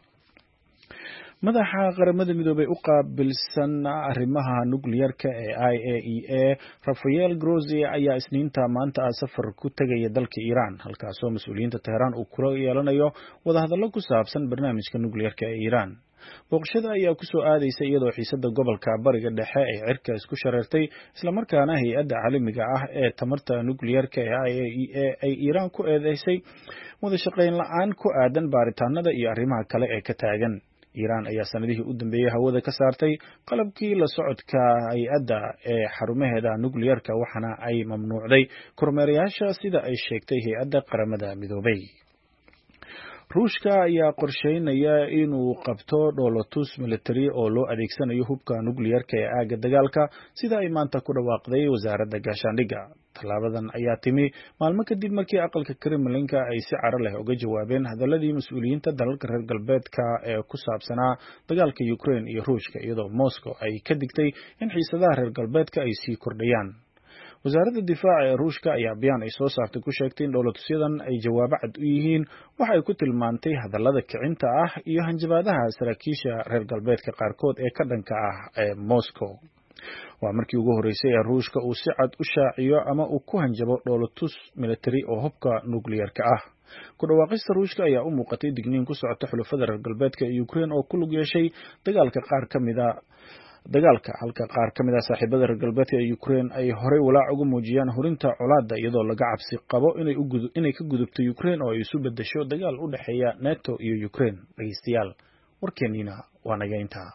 madaxa qaramada midoobay u qaabilsan arrimaha nukliyeerka ee I A E A Rafael Grossi ayaa isniinta maanta safar ku tagaya dalka Iran, halkaasoo mas'uuliyiinta Tehran uu kula yeelanayo wadahadallo ku saabsan barnaamijka nukliyeerka ee Iran. booqashada ayaa ku soo aadaysa iyadoo xiisadda gobolka bariga dhexe ay cirka isku shareertay, isla markaana hay'adda caalamiga ah ee tamarta nukliyeerka ee I A E A ay Iran ku eedeysay wada shaqayn la'aan ku aadan baaritaanada iyo arrimaha kale ee ka taagan. Iran ayaa sanadihii u dambeeyay hawada ka saartay qalabkii la socodka hay'adda ee xarumaheeda nukliyeerka, waxaana ay mamnuucday kormeerayaasha sida ay sheegtay hay'adda qaramada midoobay. Ruushka ayaa qorsheynaya inuu qabto dhoolatus military oo loo adeegsanayo hubka nukliyeerka ee aaga dagaalka, sida ay maanta ku dhawaaqday wasaaradda gaashaandhigga. Tallaabadan ayaa timi maalmo kadib markii aqalka Kremlinka ay si caro leh uga jawaabeen hadaladii mas'uuliyiinta dalalka reer galbeedka ee ku saabsanaa dagaalka Ukraine iyo Ruushka, iyadoo Moscow ay ka digtay in xiisadaha reer galbeedka ay sii kordhayaan. wasaaradda difaaca ee Ruushka ayaa bayaan ay soo saartay ku sheegtay in dhoolatusyadan ay jawaabo cad u yihiin waxa ay ku tilmaantay hadallada kicinta ah iyo hanjabaadaha saraakiisha reer galbeedka qaarkood ee ka dhanka ah ee Moscow. waa markii ugu horeysay ee Ruushka uu si cad u shaaciyo ama uu ku hanjabo dhoolatus military oo hubka nukliyeerka ah. ku dhawaaqista Ruushka ayaa u muuqatay digniin ku socota xulafada reer galbeedka ee Ukraine oo ku lug yeeshay dagaalka qaar ka mid ah dagaalka halka qaar ka mid ah saaxiibada reer galbeedka ee Ukraine ay horey walaac uga muujiyaan hurinta colaadda, iyadoo laga cabsi qabo inay u gudub inay ka gudubto Ukraine oo ay isu bedesho dagaal u dhaxeeya NATO iyo Ukraine. dhageystayaal, warkeennina waa naga intaa.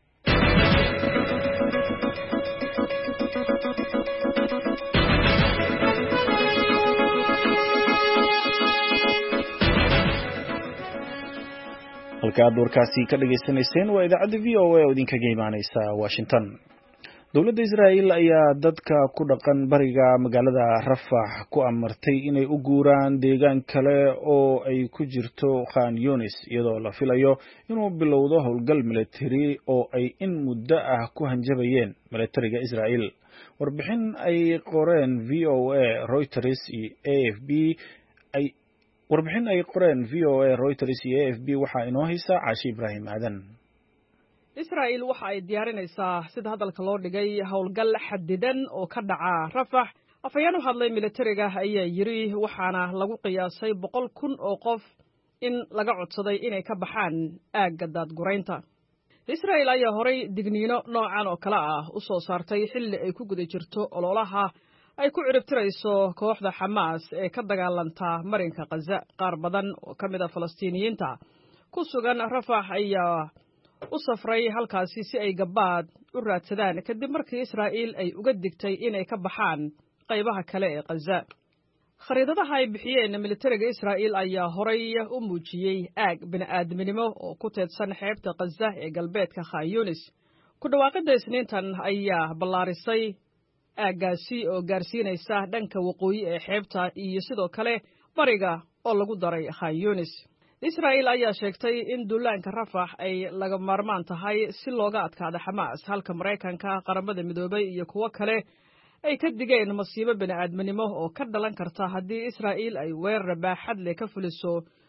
halka aad warkaasi ka dhageysanayseen waa idaacadda V O A oo idinkaga imaaneysa Washington. dowladda Israa'iil ayaa dadka ku dhaqan bariga magaalada Rafah ku amartay inay u guuraan deegaan kale oo ay ku jirto Khan Yunis, iyadoo la filayo inuu bilowdo howlgal military oo ay in muddo ah ku hanjabayeen militariga Israa'iil. warbixin ay qoreen V O A, Reuters iyo A F B ay warbixin ay qoreen V O A, Reuters iyo A F B waxaa inoo haysa Caashi Ibraahim Aadan. Israa'iil waxa ay diyaarinaysaa sida hadalka loo dhigay howlgal xadidan oo ka dhaca Rafah. afayeen u hadlay militariga ayaa yiri waxaana lagu qiyaasay boqol kun oo qof in laga codsaday inay ka baxaan aagga daadguraynta. Israa'iil ayaa horay digniino noocan oo kale ah u soo saartay xilli ay ku guda jirto ololaha ay ku ciribtirayso kooxda Xamaas ee ka dagaalanta marinka Gaza. qaar badan oo ka mid ah Falastiiniyiinta ku sugan Rafah ayaa u safray halkaasi si ay gabaad u raadsadaan kadib markii Israa'iil ay uga digtay inay ka baxaan qaybaha kale ee Gaza. khariidadaha ay bixiyeen militariga Israa'iil ayaa horay u muujiyey aag bini'aadminimo oo ku teedsan xeebta Gaza ee galbeedka Khan Yunis. ku dhawaaqida isniintan ayaa ballaarisay aaggaasi oo gaarsiinaysa dhanka waqooyi ee xeebta iyo sidoo kale bariga oo lagu daray Khan Yunis. Israa'iil ayaa sheegtay in duulaanka Rafah ay laga maarmaan tahay si looga adkaado Xamaas, halka Mareykanka, qaramada midoobay iyo kuwo kale ay ka digeen masiibo bini'aadminimo oo ka dhalan karta haddii Israa'iil ay weerar baaxad leh ka fuliso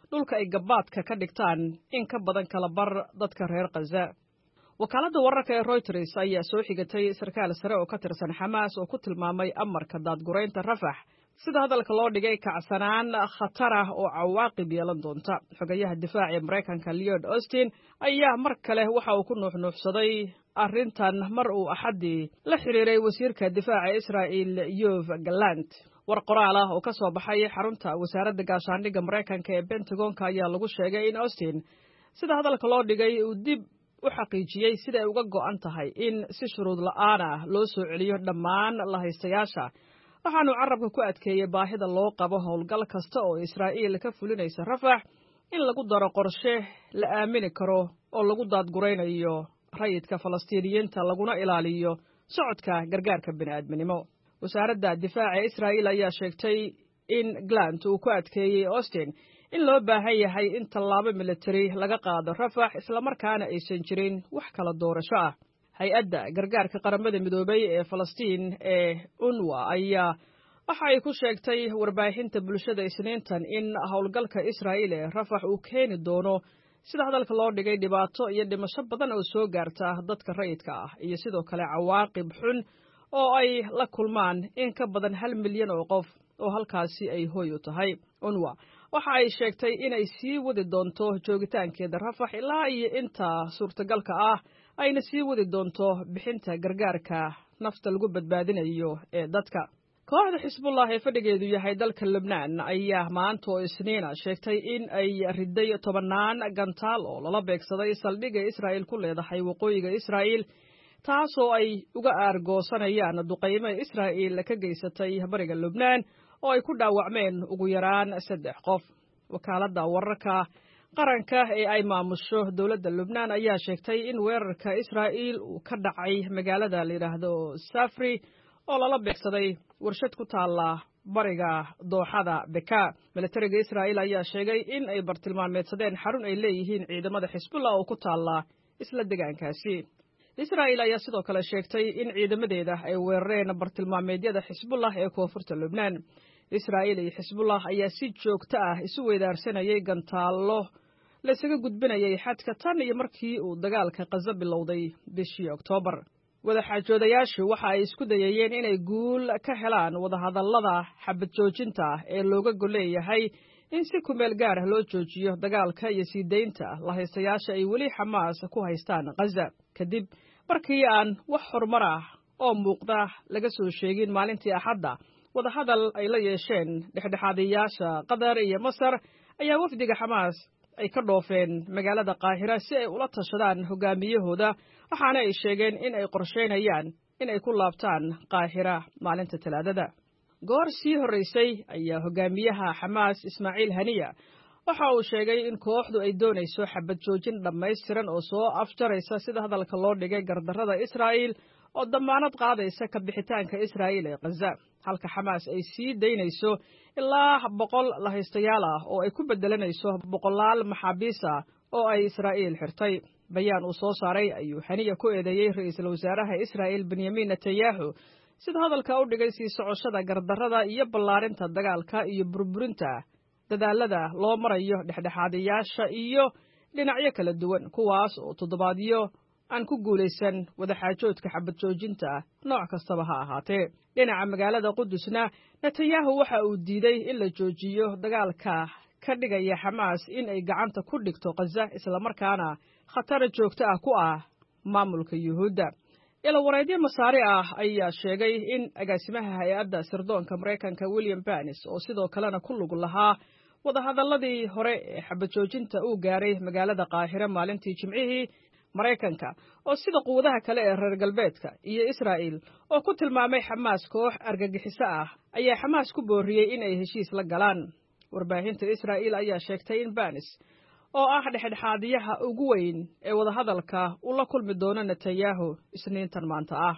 dhulka ay gabaadka ka dhigtaan in ka badan kala bar dadka reer Gaza. wakaaladda wararka ee Reuters ayaa soo xigatay sarkaal sare oo ka tirsan Xamaas oo ku tilmaamay amarka daadgureynta Rafax sida hadalka loo dhigay kacsanaan khatar ah oo cawaaqib yeelan doonta. xogayaha difaaca ee Mareykanka Lloyd Austin ayaa mar kale waxa uu ku nuuxnuuxsaday arrintan mar uu Axadii la xiriiray wasiirka difaaca Israa'iil Yoav Gallant. war qoraal ah oo ka soo baxay xarunta wasaaradda gaashaandhigga Mareykanka ee Pentagon-ka ayaa lagu sheegay in Austin sida hadalka loo dhigay uu dib u xaqiijiyay sida ay uga go'an tahay in si shuruud la'aan ah loo soo celiyo dhammaan la haystayaasha. waxaanu carabka ku adkeeyay baahida loo qabo howlgal kasta oo Israa'iil ka fulinaysa Rafax in lagu daro qorshe la aamini karo oo lagu daadgureynayo rayidka Falastiiniyiinta laguna ilaaliyo socodka gargaarka bini'aadminimo. wasaaradda difaaca Israa'iil ayaa sheegtay in Gallant uu ku adkeeyay Austin in loo baahan yahay in tallaabo military laga qaado Rafax isla markaana aysan jirin wax kala doorasho ah. hay-adda gargaarka qaramada midoobay ee Falastiin ee U N W A ayaa waxa ay ku sheegtay warbaahinta bulshada Isniintan in howlgalka Israa'iil ee Rafax uu keeni doono sida hadalka loo dhigay dhibaato iyo dhimasho badan oo soo gaarta dadka rayidka ah iyo sidoo kale cawaaqib xun oo ay la kulmaan in ka badan hal milyan oo qof oo halkaasi ay hooy u tahay. U N W A waxa ay sheegtay inay sii wadi doonto joogitaankeeda Rafax ilaa iyo inta suurtagalka ah ayna sii wadi doonto bixinta gargaarka nafta lagu badbaadinayo ee dadka. kooxda Xisbullah ee fadhigeedu yahay dalka Lebanon ayaa maanta oo Isniina sheegtay in ay riday tobanaan gantaal oo lala beegsaday saldhigga Israa'iil ku leedahay waqooyiga Israa'iil taasoo ay uga aargoosanayaan duqeymo Israa'iil ka geysatay bariga Lebanon oo ay ku dhaawacmeen ugu yaraan saddex qof. wakaaladda wararka qaranka ee ay maamusho dowladda Lebanon ayaa sheegtay in weerarka Israa'iil uu ka dhacay magaalada la yiraahdo Safri oo lala beegsaday warshad ku taala bariga dooxada Beka. militariga Israa'iil ayaa sheegay in ay bartilmaameedsadeen xarun ay leeyihiin ciidamada Xisbullah oo ku taala isla deegaankaasi. Israa'iil ayaa sidoo kale sheegtay in ciidamadeeda ay weerareen bartilmaameedyada Xisbullah ee koonfurta Lebanon. Israa'iil iyo Xisbullah ayaa si joogto ah isu weedaarsanayay gantaallo la isaga gudbinayay xadka tan iyo markii uu dagaalka Gaza bilowday bishii Oktoobar. wadaxaajoodayaashu waxa ay isku dayayeen inay guul ka helaan wadahadallada xabad joojinta ee looga goleeyahay in si kumeel gaar ah loo joojiyo dagaalka iyo sii deynta la haystayaasha ay weli Xamaas ku haystaan Gaza kadib markii aan wax horumar ah oo muuqda laga soo sheegin maalintii Axadda. wadahadal ay la yeesheen dhexdhexaadiyaasha Qatar iyo Masar ayaa wafdiga Xamaas ay ka dhoofeen magaalada Qaahira si ay ula tashadaan hogaamiyahooda waxaana ay sheegeen in ay qorsheynayaan in ay ku laabtaan Qaahira maalinta Talaadada. goor sii horeysay ayaa hogaamiyaha Xamaas Ismaaciil Haniya waxa uu sheegay in kooxdu ay doonayso xabad joojin dhammaystiran oo soo afjaraysa sida hadalka loo dhigay gardarrada Israa'iil oo damaanad qaadaysa ka bixitaanka Israa'iil ee Gaza, halka Xamaas ay sii daynayso ilaa boqol la haystayaal ah oo ay ku bedelanayso boqolaal maxaabiis ah oo ay Israa'iil xirtay. bayaan uu soo saaray ayuu Haniya ku eedeeyay ra'iisul wasaaraha Israa'iil Benjamin Netanyahu sida hadalka u dhigay sii socoshada gardarrada iyo ballaarinta dagaalka iyo burburinta dadaalada loo marayo dhexdhexaadiyaasha iyo dhinacyo kala duwan kuwaas oo toddobaadyo aan ku guulaysan wadaxaajoodka xabad joojinta nooc kastaba ha ahaatee. dhinaca magaalada Qudusna Netanyahu waxa uu diiday in la joojiyo dagaalka ka dhigaya Xamaas in ay gacanta ku dhigto Gaza isla markaana khatar joogto ah ku ah maamulka Yuhuudda. ila wareedyo masaari ah ayaa sheegay in agaasimaha hay'adda sirdoonka Mareykanka William Burns oo sidoo kalena ku lug lahaa wadahadalladii hore ee xabad joojinta uu gaaray magaalada Qaahira maalintii Jimcihii. Mareykanka oo sida quwadaha kale ee reer galbeedka iyo Israa'iil oo ku tilmaamay Xamaas koox argagixiso ah ayaa Xamaas ku booriyay in ay heshiis la galaan. warbaahinta Israa'iil ayaa sheegtay in Burns oo ah dhexdhexaadiyaha ugu weyn ee wadahadalka uu la kulmi doono Netanyahu Isniintan maanta ah.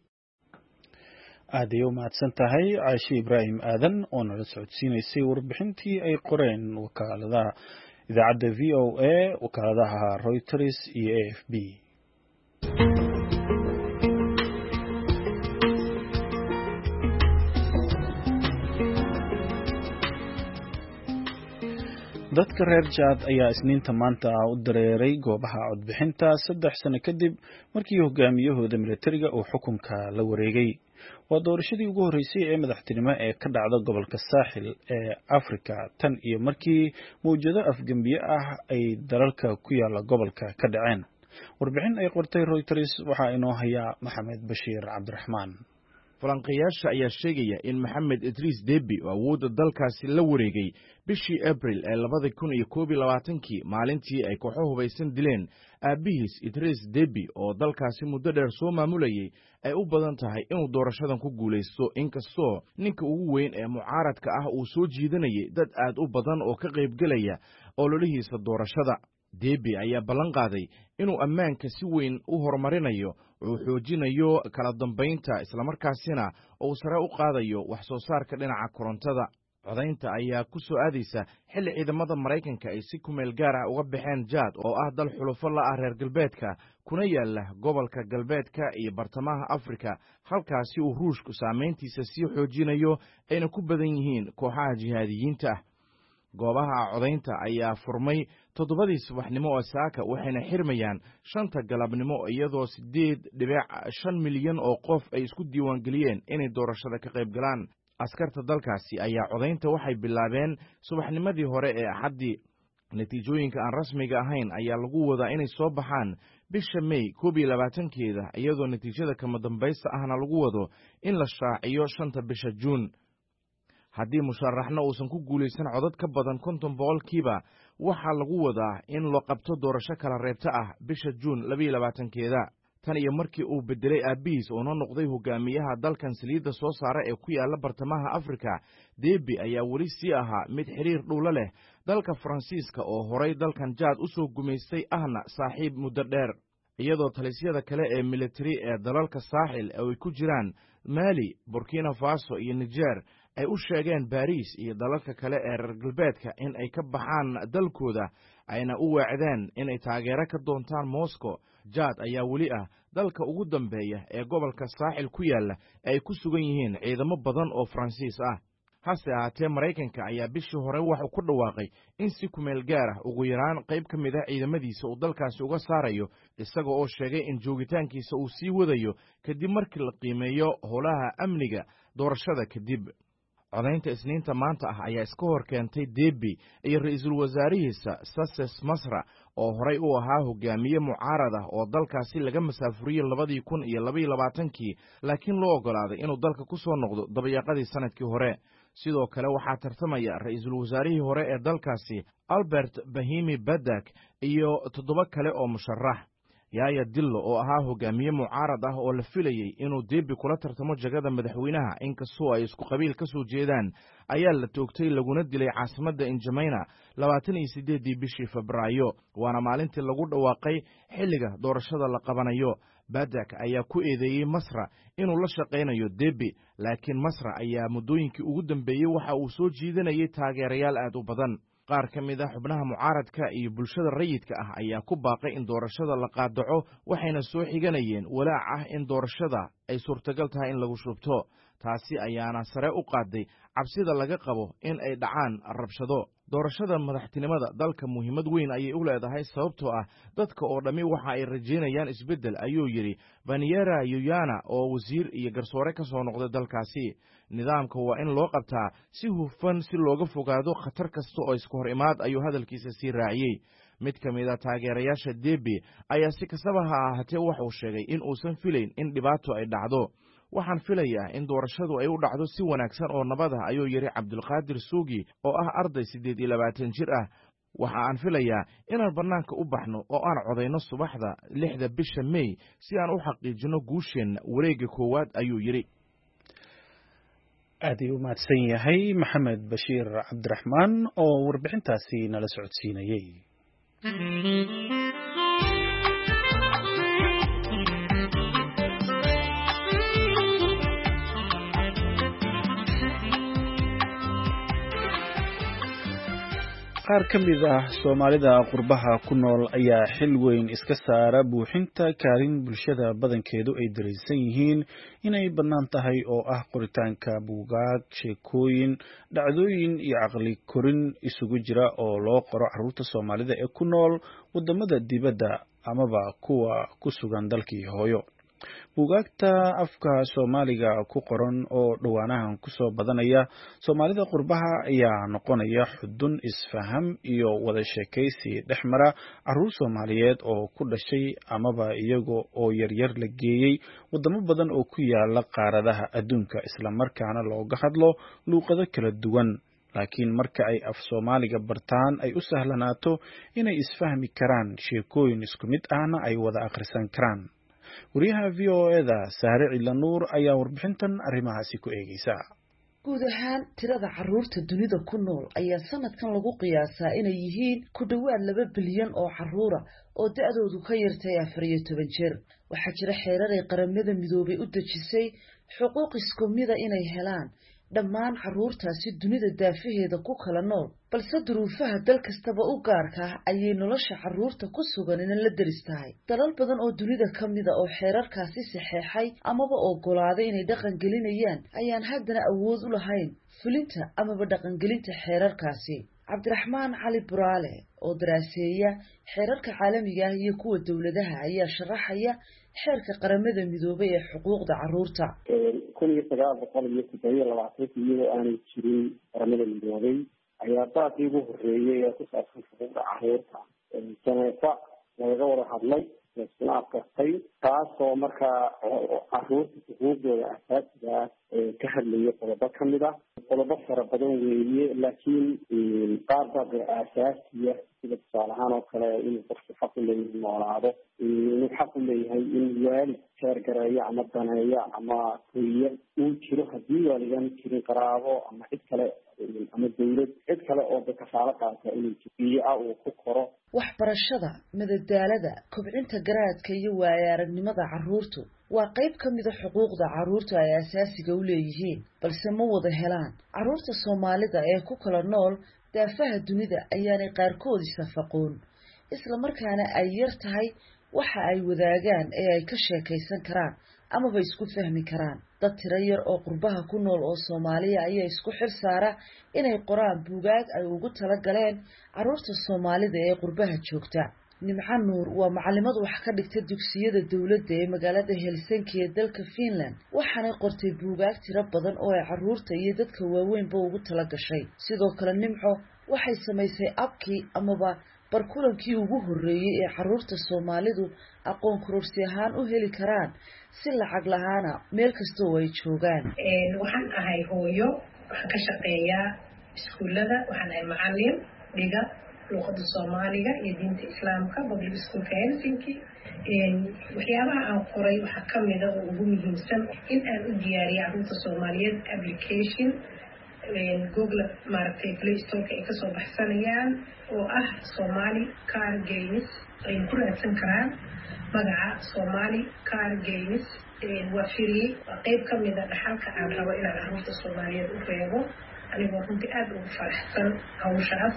aad ayay u mahadsan tahay Caashi Ibraahim Aadan oo nala socodsiinaysay warbixintii ay qoreen wakaaladaha idaacadda V O A, wakaaladaha Reuters iyo A F B. dadka reer jaad ayaa isniinta maanta u dareeray goobaha codbixinta saddex sano kadib markii hogaamiyahooda militariga uu xukunka la wareegay. waa doorashadii ugu horreysay ee madaxtinimo ee ka dhacda gobolka saaxil ee Afrika tan iyo markii mowjado afgembiye ah ay dalalka ku yaala gobolka ka dhaceen. warbixin ay qortay Reuters waxaa inoo haya Maxamed Bashiir Cabdiraxmaan. falanqayaasha ayaa sheegaya in Maxamed Idris Deby oo awoodda dalkaasi la wareegay bishii April ee labada kun iyo koob iyo labaatankii maalintii ay kooxo hubaysan dileen aabihiis Idris Deby oo dalkaasi muddo dheer soo maamulayay ay u badan tahay inuu doorashadan ku guulaysto, inkastoo ninka ugu weyn ee mucaaradka ah uu soo jiidanayay dad aad u badan oo ka qaybgelaya ololihiisa doorashada. Deby ayaa ballan qaaday inuu ammaanka si weyn u horumarinayo, uu xoojinayo kala dambaynta, islamarkaasina uu sare u qaadayo wax soo saarka dhinaca korontada. codaynta ayaa ku soo aadaysa xilli ciidamada Maraykanka ay si kumeel gaar ah uga baxeen Jaad oo ah dal xulufo la ah reer galbeedka kuna yaala gobolka galbeedka iyo bartamaha Afrika, halkaasi uu Ruushku saameyntiisa sii xoojinayo ayna ku badan yihiin kooxaha jihaadiyiinta ah. goobaha codaynta ayaa furmay toddobadii subaxnimo oo saaka, waxayna xirmayaan shanta galabnimo iyadoo siddeed dhibic shan milyan oo qof ay isku diiwaangeliyeen inay doorashada ka qayb galaan. askarta dalkaasi ayaa codaynta waxay bilaabeen subaxnimadii hore ee Axaddii. natiijooyinka aan rasmiga ahayn ayaa lagu wadaa inay soo baxaan bisha May koob iyo labaatankeeda, iyadoo natiijada kama dambaysta ahna lagu wado in la shaaciyo shanta bisha Juun. haddii musharaxna uusan ku guulaysan codad ka badan konton boqolkiiba, waxaa lagu wadaa in loo qabto doorasho kala reebta ah bisha Juun laba iyo labaatankeeda. tan iyo markii uu bedelay aabihiis uuna noqday hogaamiyaha dalkan saliidda soo saara ee ku yaala bartamaha Afrika, Deby ayaa weli sii ahaa mid xiriir dhow la leh dalka Faransiiska oo horay dalkan Jaad u soo gumaystay ahna saaxiib muddo dheer, iyadoo talisyada kale ee militari ee dalalka saaxil ay ku jiraan Mali, Burkina Faso iyo Niger ay u sheegeen Paris iyo dalalka kale ee reer galbeedka in ay ka baxaan dalkooda ayna u weecdeen inay taageero ka doontaan Moscow. Jaad ayaa weli ah dalka ugu dambeeya ee gobolka saaxil ku yaala ay ku sugan yihiin ciidamo badan oo Faransiis ah. hase ahaatee Maraykanka ayaa bishii hore waxuu ku dhawaaqay in si kumeel gaar ah ugu yaraan qayb ka mid ah ciidamadiisa uu dalkaasi uga saarayo, isaga oo sheegay in joogitaankiisa uu sii wadayo kadib markii la qiimeeyo howlaha amniga doorashada kadib. codaynta isniinta maanta ah ayaa iska hor keentay Deby iyo ra'iisul wasaarihiisa Sasses Masra oo horay u ahaa hogaamiye mucaarad ah oo dalkaasi laga masaafuriyey labadii kun iyo laba iyo labaatankii, laakiin loo ogolaaday inuu dalka ku soo noqdo dabayaaqadii sanadkii hore. sidoo kale waxaa tartamaya ra'iisul wasaarihii hore ee dalkaasi Albert Bahimi Badak iyo toddoba kale oo musharax. Yaya Dillo oo ahaa hogaamiye mucaarad ah oo la filayey inuu Deby kula tartamo jagada madaxweynaha, inkastoo ay isku qabiil ka soo jeedaan, ayaa la toogtay laguna dilay caasimadda N'Djamena labaatan iyo siddeedii bishii Febraayo, waana maalintii lagu dhawaaqay xilliga doorashada la qabanayo. Badak ayaa ku eedeeyey Masra inuu la shaqaynayo Deby, laakiin Masra ayaa muddooyinkii ugu dambeeyey waxa uu soo jiidanayay taageerayaal aad u badan. qaar ka mid ah xubnaha mucaaradka iyo bulshada rayidka ah ayaa ku baaqay in doorashada la qaadaco, waxayna soo xiganayeen walaac ah in doorashada ay suurtagal tahay in lagu shubto. taasi ayaana sare u qaaday cabsida laga qabo in ay dhacaan rabshado. doorashada madaxtinimada dalka muhiimad weyn ayay u leedahay sababtoo ah dadka oo dhammi waxa ay rajaynayaan isbeddel, ayuu yidhi Baniera Yuyana oo wasiir iyo garsoore ka soo noqday dalkaasi. nidaamka waa in loo qabtaa si hufan si looga fogaado khatar kasta oo isku hor imaad, ayuu hadalkiisa sii raaciyey. mid ka mid a taageerayaasha Deby ayaa si kastaba ha ahaatee waxuu sheegay in uusan filayn in dhibaato ay dhacdo. waxaan filayaa in doorashadu ay u dhacdo si wanaagsan oo nabad ah, ayuu yidhi Cabdulqaadir Suugi oo ah arday siddeed iyo labaatan jir ah. waxa aan filayaa inaan bannaanka u baxno oo aan codayno subaxda lixda bisha May si aan u xaqiijino guusheenna wareegga koowaad, ayuu yidhi. aad ayuu u mahadsan yahay Maxamed Bashiir Cabdiraxmaan oo warbixintaasi nala socodsiinayey. qaar ka mid ah Soomaalida qurbaha ku nool ayaa xil weyn iska saara buuxinta kaalin bulshada badankeedu ay dareensan yihiin inay bannaan tahay oo ah qoritaanka buugaag, sheekooyin, dhacdooyin iyo caqli korin isugu jira oo loo qoro carruurta Soomaalida ee ku nool wadamada dibadda amaba kuwa ku sugan dalkii hooyo. buugaagta afka Soomaaliga ku qoran oo dhawaanahan ku soo badanaya Soomaalida qurbaha ayaa noqonaya xudun isfaham iyo wada sheekaysi dhexmara carruur Soomaaliyeed oo ku dhashay amaba iyaga oo yaryar la geeyay wadamo badan oo ku yaala qaaradaha adduunka isla markaana looga hadlo luqado kala duwan. laakiin marka ay af Soomaaliga bartaan ay u sahlanaato inay isfahmi karaan sheekooyin isku mid ahna ay wada akhrisan karaan. wariyaha V O A da Saare Cilanuur ayaa warbixintan arrimahaasi ku eegaysa. guud ahaan tirada carruurta dunida ku nool ayaa sanadkan lagu qiyaasaa inay yihiin ku dhowaad laba bilyan oo carruura oo da'doodu ka yartay afar iyo toban jeer. waxaa jira xeerar ay qaramada midoobay u dejisay xuquuq isku mida inay helaan dhammaan carruurtaasi dunida daafaheeda ku kala nool, balse duruufaha dal kastaba u gaarka ah ayay nolosha carruurta ku sugan in la daris tahay. dalal badan oo dunida ka mida oo xeerarkaasi saxeexay amaba oggolaaday inay dhaqan gelinayaan ayaan haddana awood u lahayn fulinta amaba dhaqangelinta xeerarkaasi. cabdiraxmaan cali buraale oo daraaseeya xeerarka caalamiga ah iyo kuwa dowladaha ayaa sharaxaya xeerka qaramada midoobay ee xuquuqda carruurta. kun iyo sagaal boqol iyo siddeed iyo labaatanki iyadoo aanay jirin qaramada midoobay ayaa daadii ugu horreeyay ee ku saabsan xuquuqda carruurta janeefa lagaga wada hadlay laisuna adkartay, taasoo markaa carruurta xuquuqdooda asaasiga ah ka hadlaya qodobo ka mid ah. qodobo fara badan weeye, laakiin qaar baa dee aasaasiya sida tusaale ahaan oo kale inuu qofku xaq u leeyahay noolaado, inuu xaq u leeyahay in waalid sheergareeyo ama daneeyo ama koriyo uu jiro haddii waaligaan jirin qaraabo ama cid kale ama dawlad cid kale oo da kafaalo qaata inuu jibiyo ah uu ku koro. waxbarashada, madadaalada, kobcinta garaadka iyo waayo aragnimada carruurtu waa qayb ka mida xuquuqda carruurta ay asaasiga u leeyihiin, balse ma wada helaan. carruurta Soomaalida ee ku kala nool daafaha dunida ayaanay qaarkood isafaqoon, isla markaana ay yar tahay waxa ay wadaagaan ee ay ka sheekaysan karaan amaba isku fahmi karaan. dad tiro yar oo qurbaha ku nool oo Soomaaliya ayaa isku xil saara inay qoraan buugaag ay ugu tala galeen carruurta Soomaalida ee qurbaha joogta. nimco nuur waa macallimad wax ka dhigta dugsiyada dowladda ee magaalada Helsinki ee dalka Finland, waxaanay qortay buugaag tiro badan oo ay carruurta iyo dadka waaweynba ugu tala gashay. sidoo kale nimco waxay samaysay abkii amaba barkulankii ugu horreeyay ee carruurta Soomaalidu aqoon kororsi ahaan u heli karaan si lacag lahaana meel kasta oo ay joogaan. waxaan ahay hooyo, waxaan ka shaqeeyaa iskuullada, waxaan ahay macallin dhiga luqadda Soomaaliga iyo diinta Islaamka public schoolka Helsinki. waxyaabaha aan qoray waxaa ka mid ah oo ugu muhiimsan in aan u diyaariyo carruurta Soomaaliyeed application Google maaragtay Play Store ay kasoo baxsanayaan oo ah Somali Car Games, ay ku raadsan karaan magaca Somali Car Games. waa free, waa qayb ka mid ah dhaxalka aan rabo inaan carruurta Soomaaliyeed u reebo anigoo runtii aad ugu faraxsan hawshaas.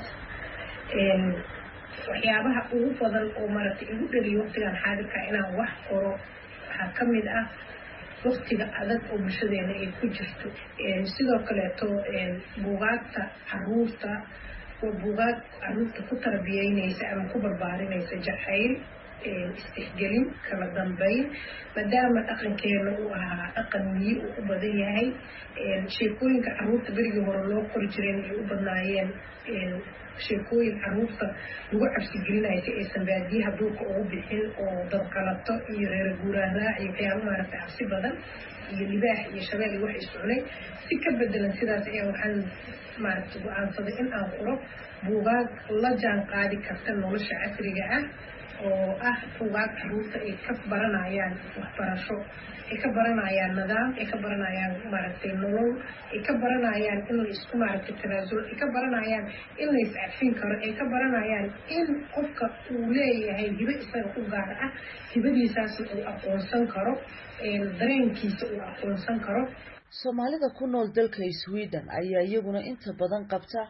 waxyaabaha ugu badan oo maaragtay igu dhaliyo waqtigan xaadirka inaan wax qoro waxaa ka mid ah waqtiga adag oo bulshadeena ay ku jirto. sidoo kaleeto buugaagta carruurta waa buugaag carruurta ku tarbiyeynaysa ama ku barbaarinaysa jacayl, istixgelin, kala dambeyn, maadaama dhaqankeena uu ahaa dhaqan miyi uu u badan yahay. sheekooyinka carruurta berigii hore loo qori jireen ay u badnaayeen sheekooyin carruurta lagu cabsigelinayo si aysan baadiyaha duurka ugu bixin oo dadqalato iyo reer guuraaraac iyo waxyaaba maaragtay cabsi badan iyo libaax iyo shabeel iyo wax iscunay. si ka bedelan sidaas ayaa waxaan maaragtay go-aansaday in aan qoro buugaag la jaan qaadi karta nolosha casriga ah oo ah buugaag carruurta ay ka baranayaan waxbarasho, ay ka baranayaan nidaam, ay ka baranayaan maaragtay nolol, ay ka baranayaan in la isku maaragtay tanaasul, ay ka baranayaan in la iscafin karo, ay ka baranayaan in qofka uu leeyahay hibo isaga u gaar ah, hibadiisaas uu aqoonsan karo, dareenkiisa uu aqoonsan karo. Soomaalida ku nool dalka Sweden ayaa iyaguna inta badan qabta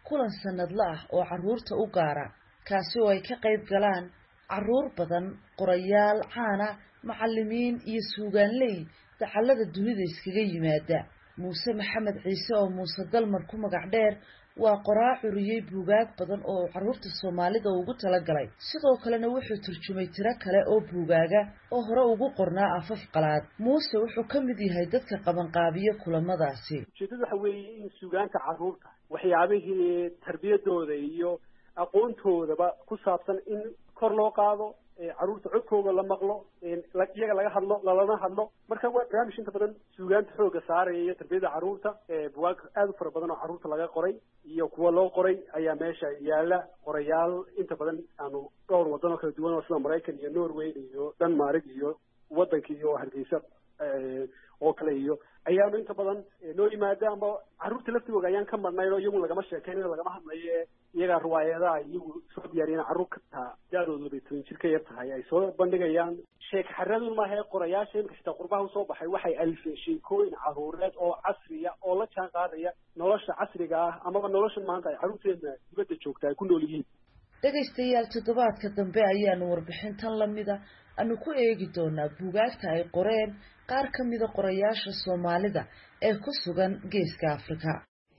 kulan sanadla ah oo carruurta u gaara kaasi oo ay ka qayb galaan carruur badan qorayaal caana macallimiin iyo suugaanley dacallada dunida iskaga yimaada muuse maxamed ciise oo muuse dalmar ku magac dheer waa qoraa curiyey buugaag badan oo carruurta soomaalida ugu talagalay sidoo kalena wuxuu turjumay tiro kale oo buugaaga oo hore ugu qornaa afaf qalaad muuse wuxuu ka mid yahay dadka qabanqaabiyo kulamadaasi ujeedadu waxa weeye in suugaanta carruurta waxyaabihii tarbiyadooda iyo aqoontoodaba ku saabsan in kor loo qaado carruurta codkooda la maqlo iyaga laga hadlo lalana hadlo marka waa barnaamij inta badan suugaanta xooga saaraya iyo tarbiyada carruurta bugaag aad u fara badan oo carruurta laga qoray iyo kuwa loo qoray ayaa meesha yaala qorayaal inta badan aanu dhowr wadan oo kala duwan oo sida Maraykan iyo Norway iyo Denmark iyo wadanka iyo Hargeysa oo kale iyo ayaanu inta badan noo yimaada ama carruurta laftigooda ayaan ka marnay oo iyagu lagama sheekeynayo lagama hadlayo iyaga riwaayadaha iyagu soo diyaariyeen carruur ka taa daadooda toban jir ka yar tahay ay soo bandhigayaan sheek xaradu ma ahay qorayaasha imka xitaa qurbaha soo baxay waxay alifeen sheekooyin carruureed oo casriya oo la jaan qaadaya nolosha casriga ah amaba nolosha maanta ay carruurteena dibadda joogta ay ku nool yihiin dhegaystayaal toddobaadka dambe ayaanu warbixintan lamida aanu ku eegi doonaa buugaagta ay qoreen qaar ka mida qorayaasha Soomaalida ee ku sugan geeska Afrika.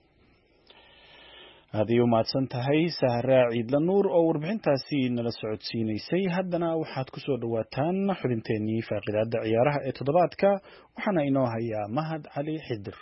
Aad iyo mahadsan tahay Sahra Ciidla Nuur oo warbixintaasi nala socodsiinaysay. Haddana waxaad ku soo dhawaataan xubinteenii faaqidaada ciyaaraha ee toddobaadka waxaana inoo hayaa Mahad Cali Xidir.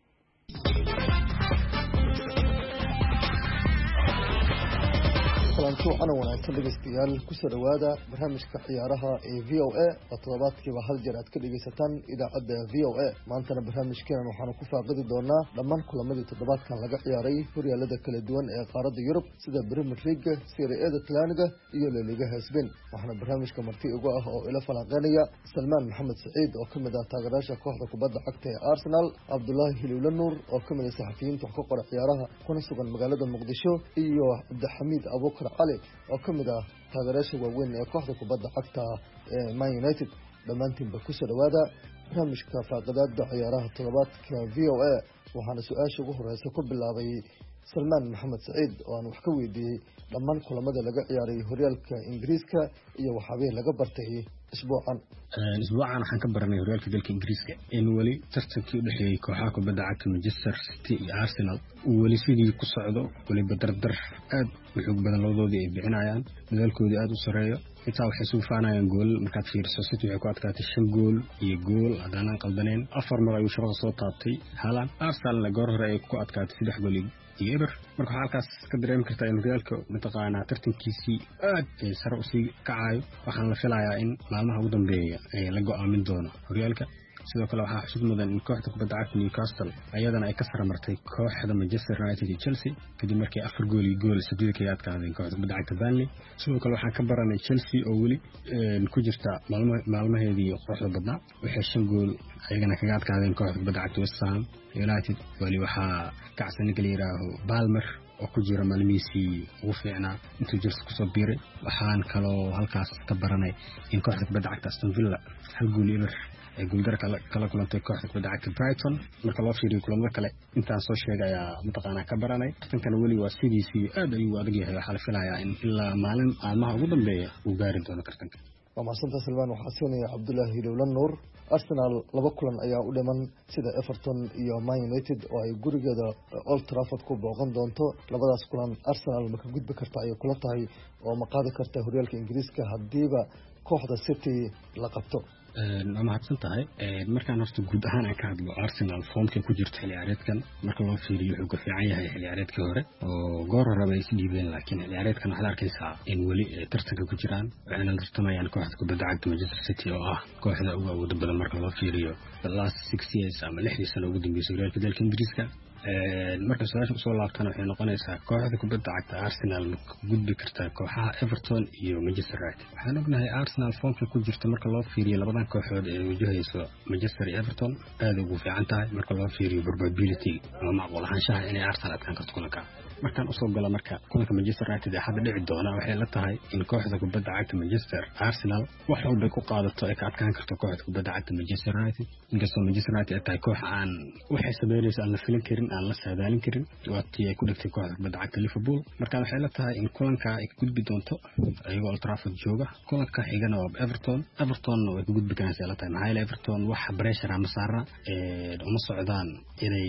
kulantu ana wanaagsan dhegeystayaal ku soo dhawaada barnaamijka ciyaaraha ee V O A oo toddobaadkiiba hal jeer aad ka dhegeysataan idaacadda V O A maantana barnaamijkeena waxaanu ku faaqidi doonaa dhammaan kulamadii toddobaadkan laga ciyaaray horyaalada kala duwan ee qaaradda Yurub sida Premier League, Serie A Talyaaniga iyo La Liga Spain waxaana barnaamijka marti ugu ah oo ila falanqeynaya Salmaan Maxamed Saciid oo kamid ah taageerayaasha kooxda kubadda cagta ee Arsenal, Abdullahi Hilowle Nuur oo kamid ah saxafiyiinta wax ka qora ciyaaraha kuna sugan magaalada Muqdisho iyo Cabdixamiid Abuukar Ali oo kamid ah taageerayaasha waaweyn ee kooxda kubadda cagta ee Man United dhamaantiinba ku soo dhawaada barnaamijka faaqidaada ciyaaraha toddobaadka V O A waxaana su-aasha ugu horeysa ku bilaabay Salmaan Maxamed Saciid oo aan wax ka weydiiyey dhammaan kulamada laga ciyaaray horyaalka Ingiriiska iyo waxaabihii laga bartay isbuucan isbuucan waxaan ka baranay horyaalka dalka Ingiriiska in wali tartankii u dhexeeyay kooxaha kubadda cagta Manchester City iyo Arsenal uu wali sidii ku socdo wali badardar aad u xoog badan labadoodii ay bixinayaan dadaalkoodii aad u sareeyo intaa waxay soo faanayaan gool markaad fiiriso City waxay ku adkaatay shan gool iyo gool haddana qaldaneen afar mar ayuu shabaq soo taabtay Haaland Arsenal goor hore ay ku adkaatay saddex gool iyo eber marka halkaas ka dareemi kartaa in horyaalka mataqaanaa tartankiisii aad ay sare u sii kacayo waxaan la filayaa in maalmaha ugu dambeeya ay la go'aamin doono horyaalka sidoo kale waxaa xusud mudan in kooxda kubadda cagta Newcastle ayadana ay ka saramartay kooxda Manchester United iyo Chelsea kadib markii afar gool iyo gool saddeed ka adkaadeen kooxda kubadda cagta Burnley sidoo kale waxaan ka baranay Chelsea oo weli ku jirta maalmaheedii kooxda badnaa waxay shan gool ayagana kaga adkaadeen kooxda kubadda cagta West Ham United wali waxaa kacsan gal yiraaho Palmer oo ku jira maalmihiisii ugu fiicnaa intuu Chelsea ku soo biiray waxaan kaloo halkaas ka baranay in kooxda kubadda cagta Aston Villa hal gool eber ay guuldar kala kulantay kooxda kubadda cagta Brighton marka loo fiiriyo kulamada kale intaan soo sheegay ayaa mataqaanaa ka baranay tartankana weli waa sidiisii aad ayuu adag yahay waxaa la filayaa in ilaa maalin maalmaha ugu dambeeya uu gaari doono tartanka waa mahadsantahay Salmaan waxaa siinaya Cabdullahi Hilowle Nuur Arsenal laba kulan ayaa u dhiman sida Everton iyo Man United oo ay gurigeeda Old Trafford ku booqan doonto labadaas kulan Arsenal ma ka gudbi kartaa ay kula tahay oo ma qaadi kartaa horyaalka Ingiriiska hadiiba kooxda City la qabto waa mahadsan tahay markaan horta guud ahaan aan ka hadlo Arsenal formka ku jirta xilli ciyaareedkan marka loo fiiriyo wuxuu ka fiican yahay xilli ciyaareedkii hore oo goor hore ay is dhiibeen laakiin xilli ciyaareedkan waxaad arkaysaa in weli tartanka ku jiraan waxayna la tartamayaan kooxda kubadda cagta Manchester City oo ah kooxda ugu awoodda badan marka loo fiiriyo the last six years ama lixdii sano ugu dambeysay horyaalka dalka Ingiriiska marka su-aasha usoo laabtana waxay noqonaysaa kooxda kubadda cagta Arsenal ma gudbi kartaa kooxaha Everton iyo Manchester United waxaan ognahay Arsenal formka ku jirta marka loo fiiriyo labadan kooxood ee wajahayso Manchester iyo Everton aad ugu fiican tahay marka loo fiiriyo probability ama macquul ahaanshaha inay Arsenal adkaan karto kulanka markaan usoo gala marka kulanka Manchester United ee hadda dhici doona waxay la tahay in kooxda kubadda cagta Manchester Arsenal wax walba ku qaadato ay ka adkaan karto kooxda kubadda cagta Manchester United inkastoo Manchester United ay tahay koox aan waxay sameynayso aan la filan karin aan la saadaalin karin waqti ay ku dhigtay kooxda kubadda cagta Liverpool markaan waxay la tahay in kulanka ay gudbi doonto ayagoo Old Trafford jooga kulanka xigana waa Everton Everton way ku gudbi karaan la tahay maxay la Everton wax pressure ama saara ee uma socdaan inay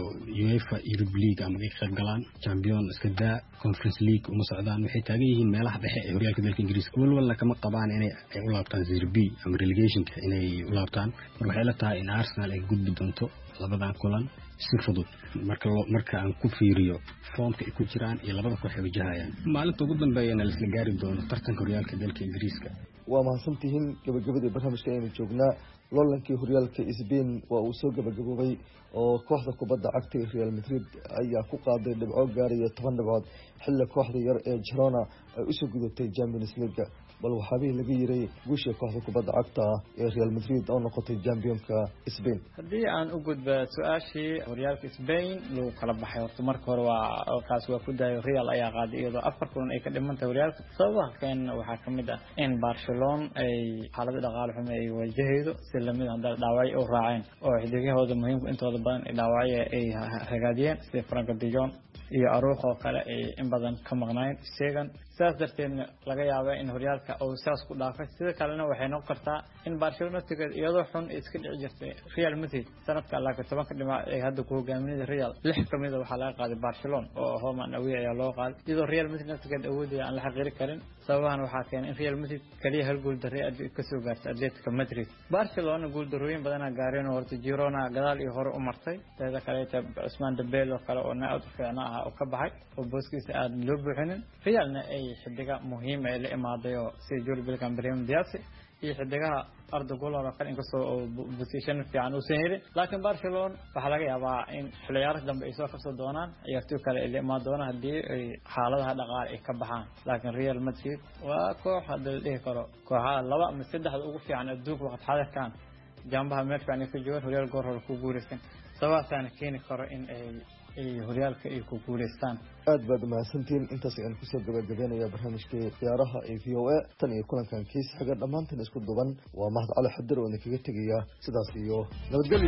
UEFA Europa League ama ay qayb galaan Champions iska daa Conference League uma socdaan waxay taagan yihiin meelaha dhexe ee horyaalka dalka Ingiriiska walwala kama qabaan inay ay u laabtaan Serie B ama relegation inay u laabtaan marka waxay la tahay in Arsenal ay gudbi doonto labadan kulan si fudud marka marka aan ku fiiriyo foomka ay ku jiraan iyo labada koox ay wajahayaan maalinta ugu dambeeyana la isla gaari doono tartanka horyaalka dalka Ingiriiska waa mahadsantihiin gabagabadii barnaamijka aynu joognaa loolankii horyaalka Spain waa uu soo gabagaboobay oo kooxda kubadda cagta ee Real Madrid ayaa ku qaaday dhibco gaaraya toban dhibcood xilli kooxda yar ee Girona ay u soo gudatay Champions League bal waxaa laga yiray guusha kooxda kubadda cagta ee Real Madrid oo noqotay championka Spain hadii aan u gudbo su'aashii horyaalka Spain loo kala baxay horta marka hore waa kaas waa ku daayay Real ayaa qaaday iyadoo afar kulan ay ka dhimantay horyaalka sababaha kan waxaa kamid ah in Barcelona ay xaalada dhaqaale xumo ay wajahaydo si lamid ah dhaawacyo oo raaceen oo xidigahooda muhiimka intooda badan dhaawacyo ay ragaadiyeen sida Frank de Jong iyo Araujo kale ay in badan ka maqnaayeen sheegan saas darteed laga yaabaa in horyaalka oo saas ku dhaafay sida kalena waxay noqon kartaa in Barcelona tigid iyadoo xun iska dhici jirtay Real Madrid sanadka laba kun iyo toban ka dhimac ay hadda ku hogaaminaysa Real lix kamid ah waxa laga qaaday Barcelona oo home and away ayaa loo qaaday iyadoo Real Madrid tigid awoodaya aan la xaqiri karin sababahan waxaa keenay in Real Madrid kaliya hal gool darey ka soo gaartay Atletico Madrid Barcelona gool darooyin badan ay gaareen oo horta Girona gadaal iyo hore u martay sida kale Ousmane Dembele oo kale oo naad u fiicnaa oo ka baxay oo booskiisa aad loo buuxinin Realna ay xidiga muhiim ah la imaaday oo si Jude Bellingham Brahim Diaz iyo xidigaha Arda Güler kale in kasoo position fiican u sameeyay laakiin Barcelona waxa laga yaabaa in xilliyaadka dambe ay soo qabso doonaan ciyaartoy kale ee imaan doona hadii ay xaaladaha dhaqaale ay ka baxaan laakiin Real Madrid waa koox hadda la dhihi karo kooxaha laba ama saddex ugu fiican adduunka waqti xaadirkan jambaha meel fiican ay ku joogaan Real goor hore ku guuleysteen sababtaana keeni karo in ay ay horyaalka ay ku guuleystaan aad baad mahadsantiin intaas ayaan kusoo gabagabeynayaa barnaamijka ciyaaraha ee V O A tan iyo kulankan kiis xaga dhammaantiin isku duban waa Mahad Cali Xadir oo idinkaga tegaya sidaas iyo nabadgelyo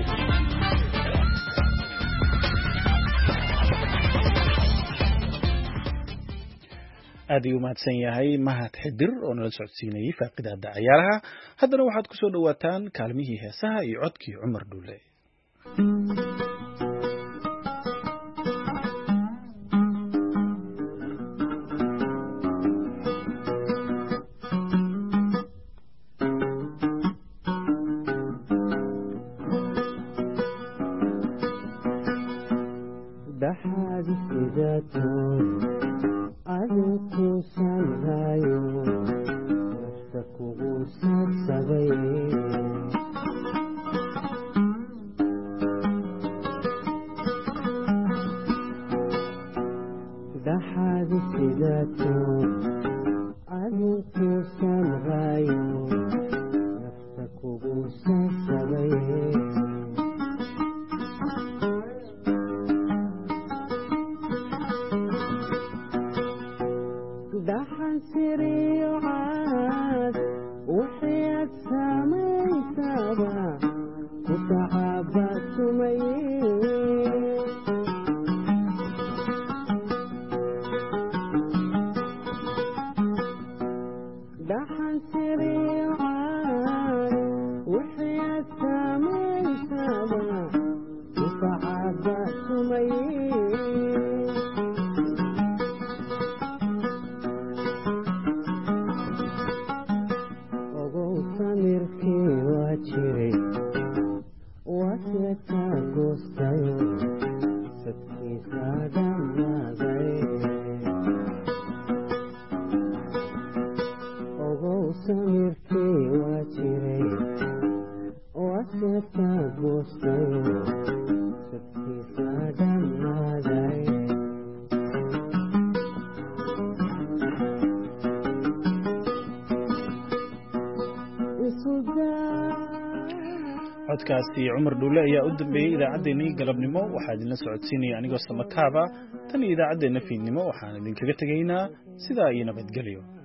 aad ayuu mahadsan yahay Mahad Xadir oo nala socodsiinayay faaqidaada ciyaaraha haddana waxaad kusoo dhawaataan kaalmihii heesaha iyo codkii Cumar Dhuule codkaasi Cumar Dhuule ayaa u dambeeyay idaacaddeenii galabnimo waxaa idinla socodsiinaya anigoo Samakaaba tan idaacaddeenna fiidnimo waxaan idinkaga tegaynaa sidaa iyo nabadgelyo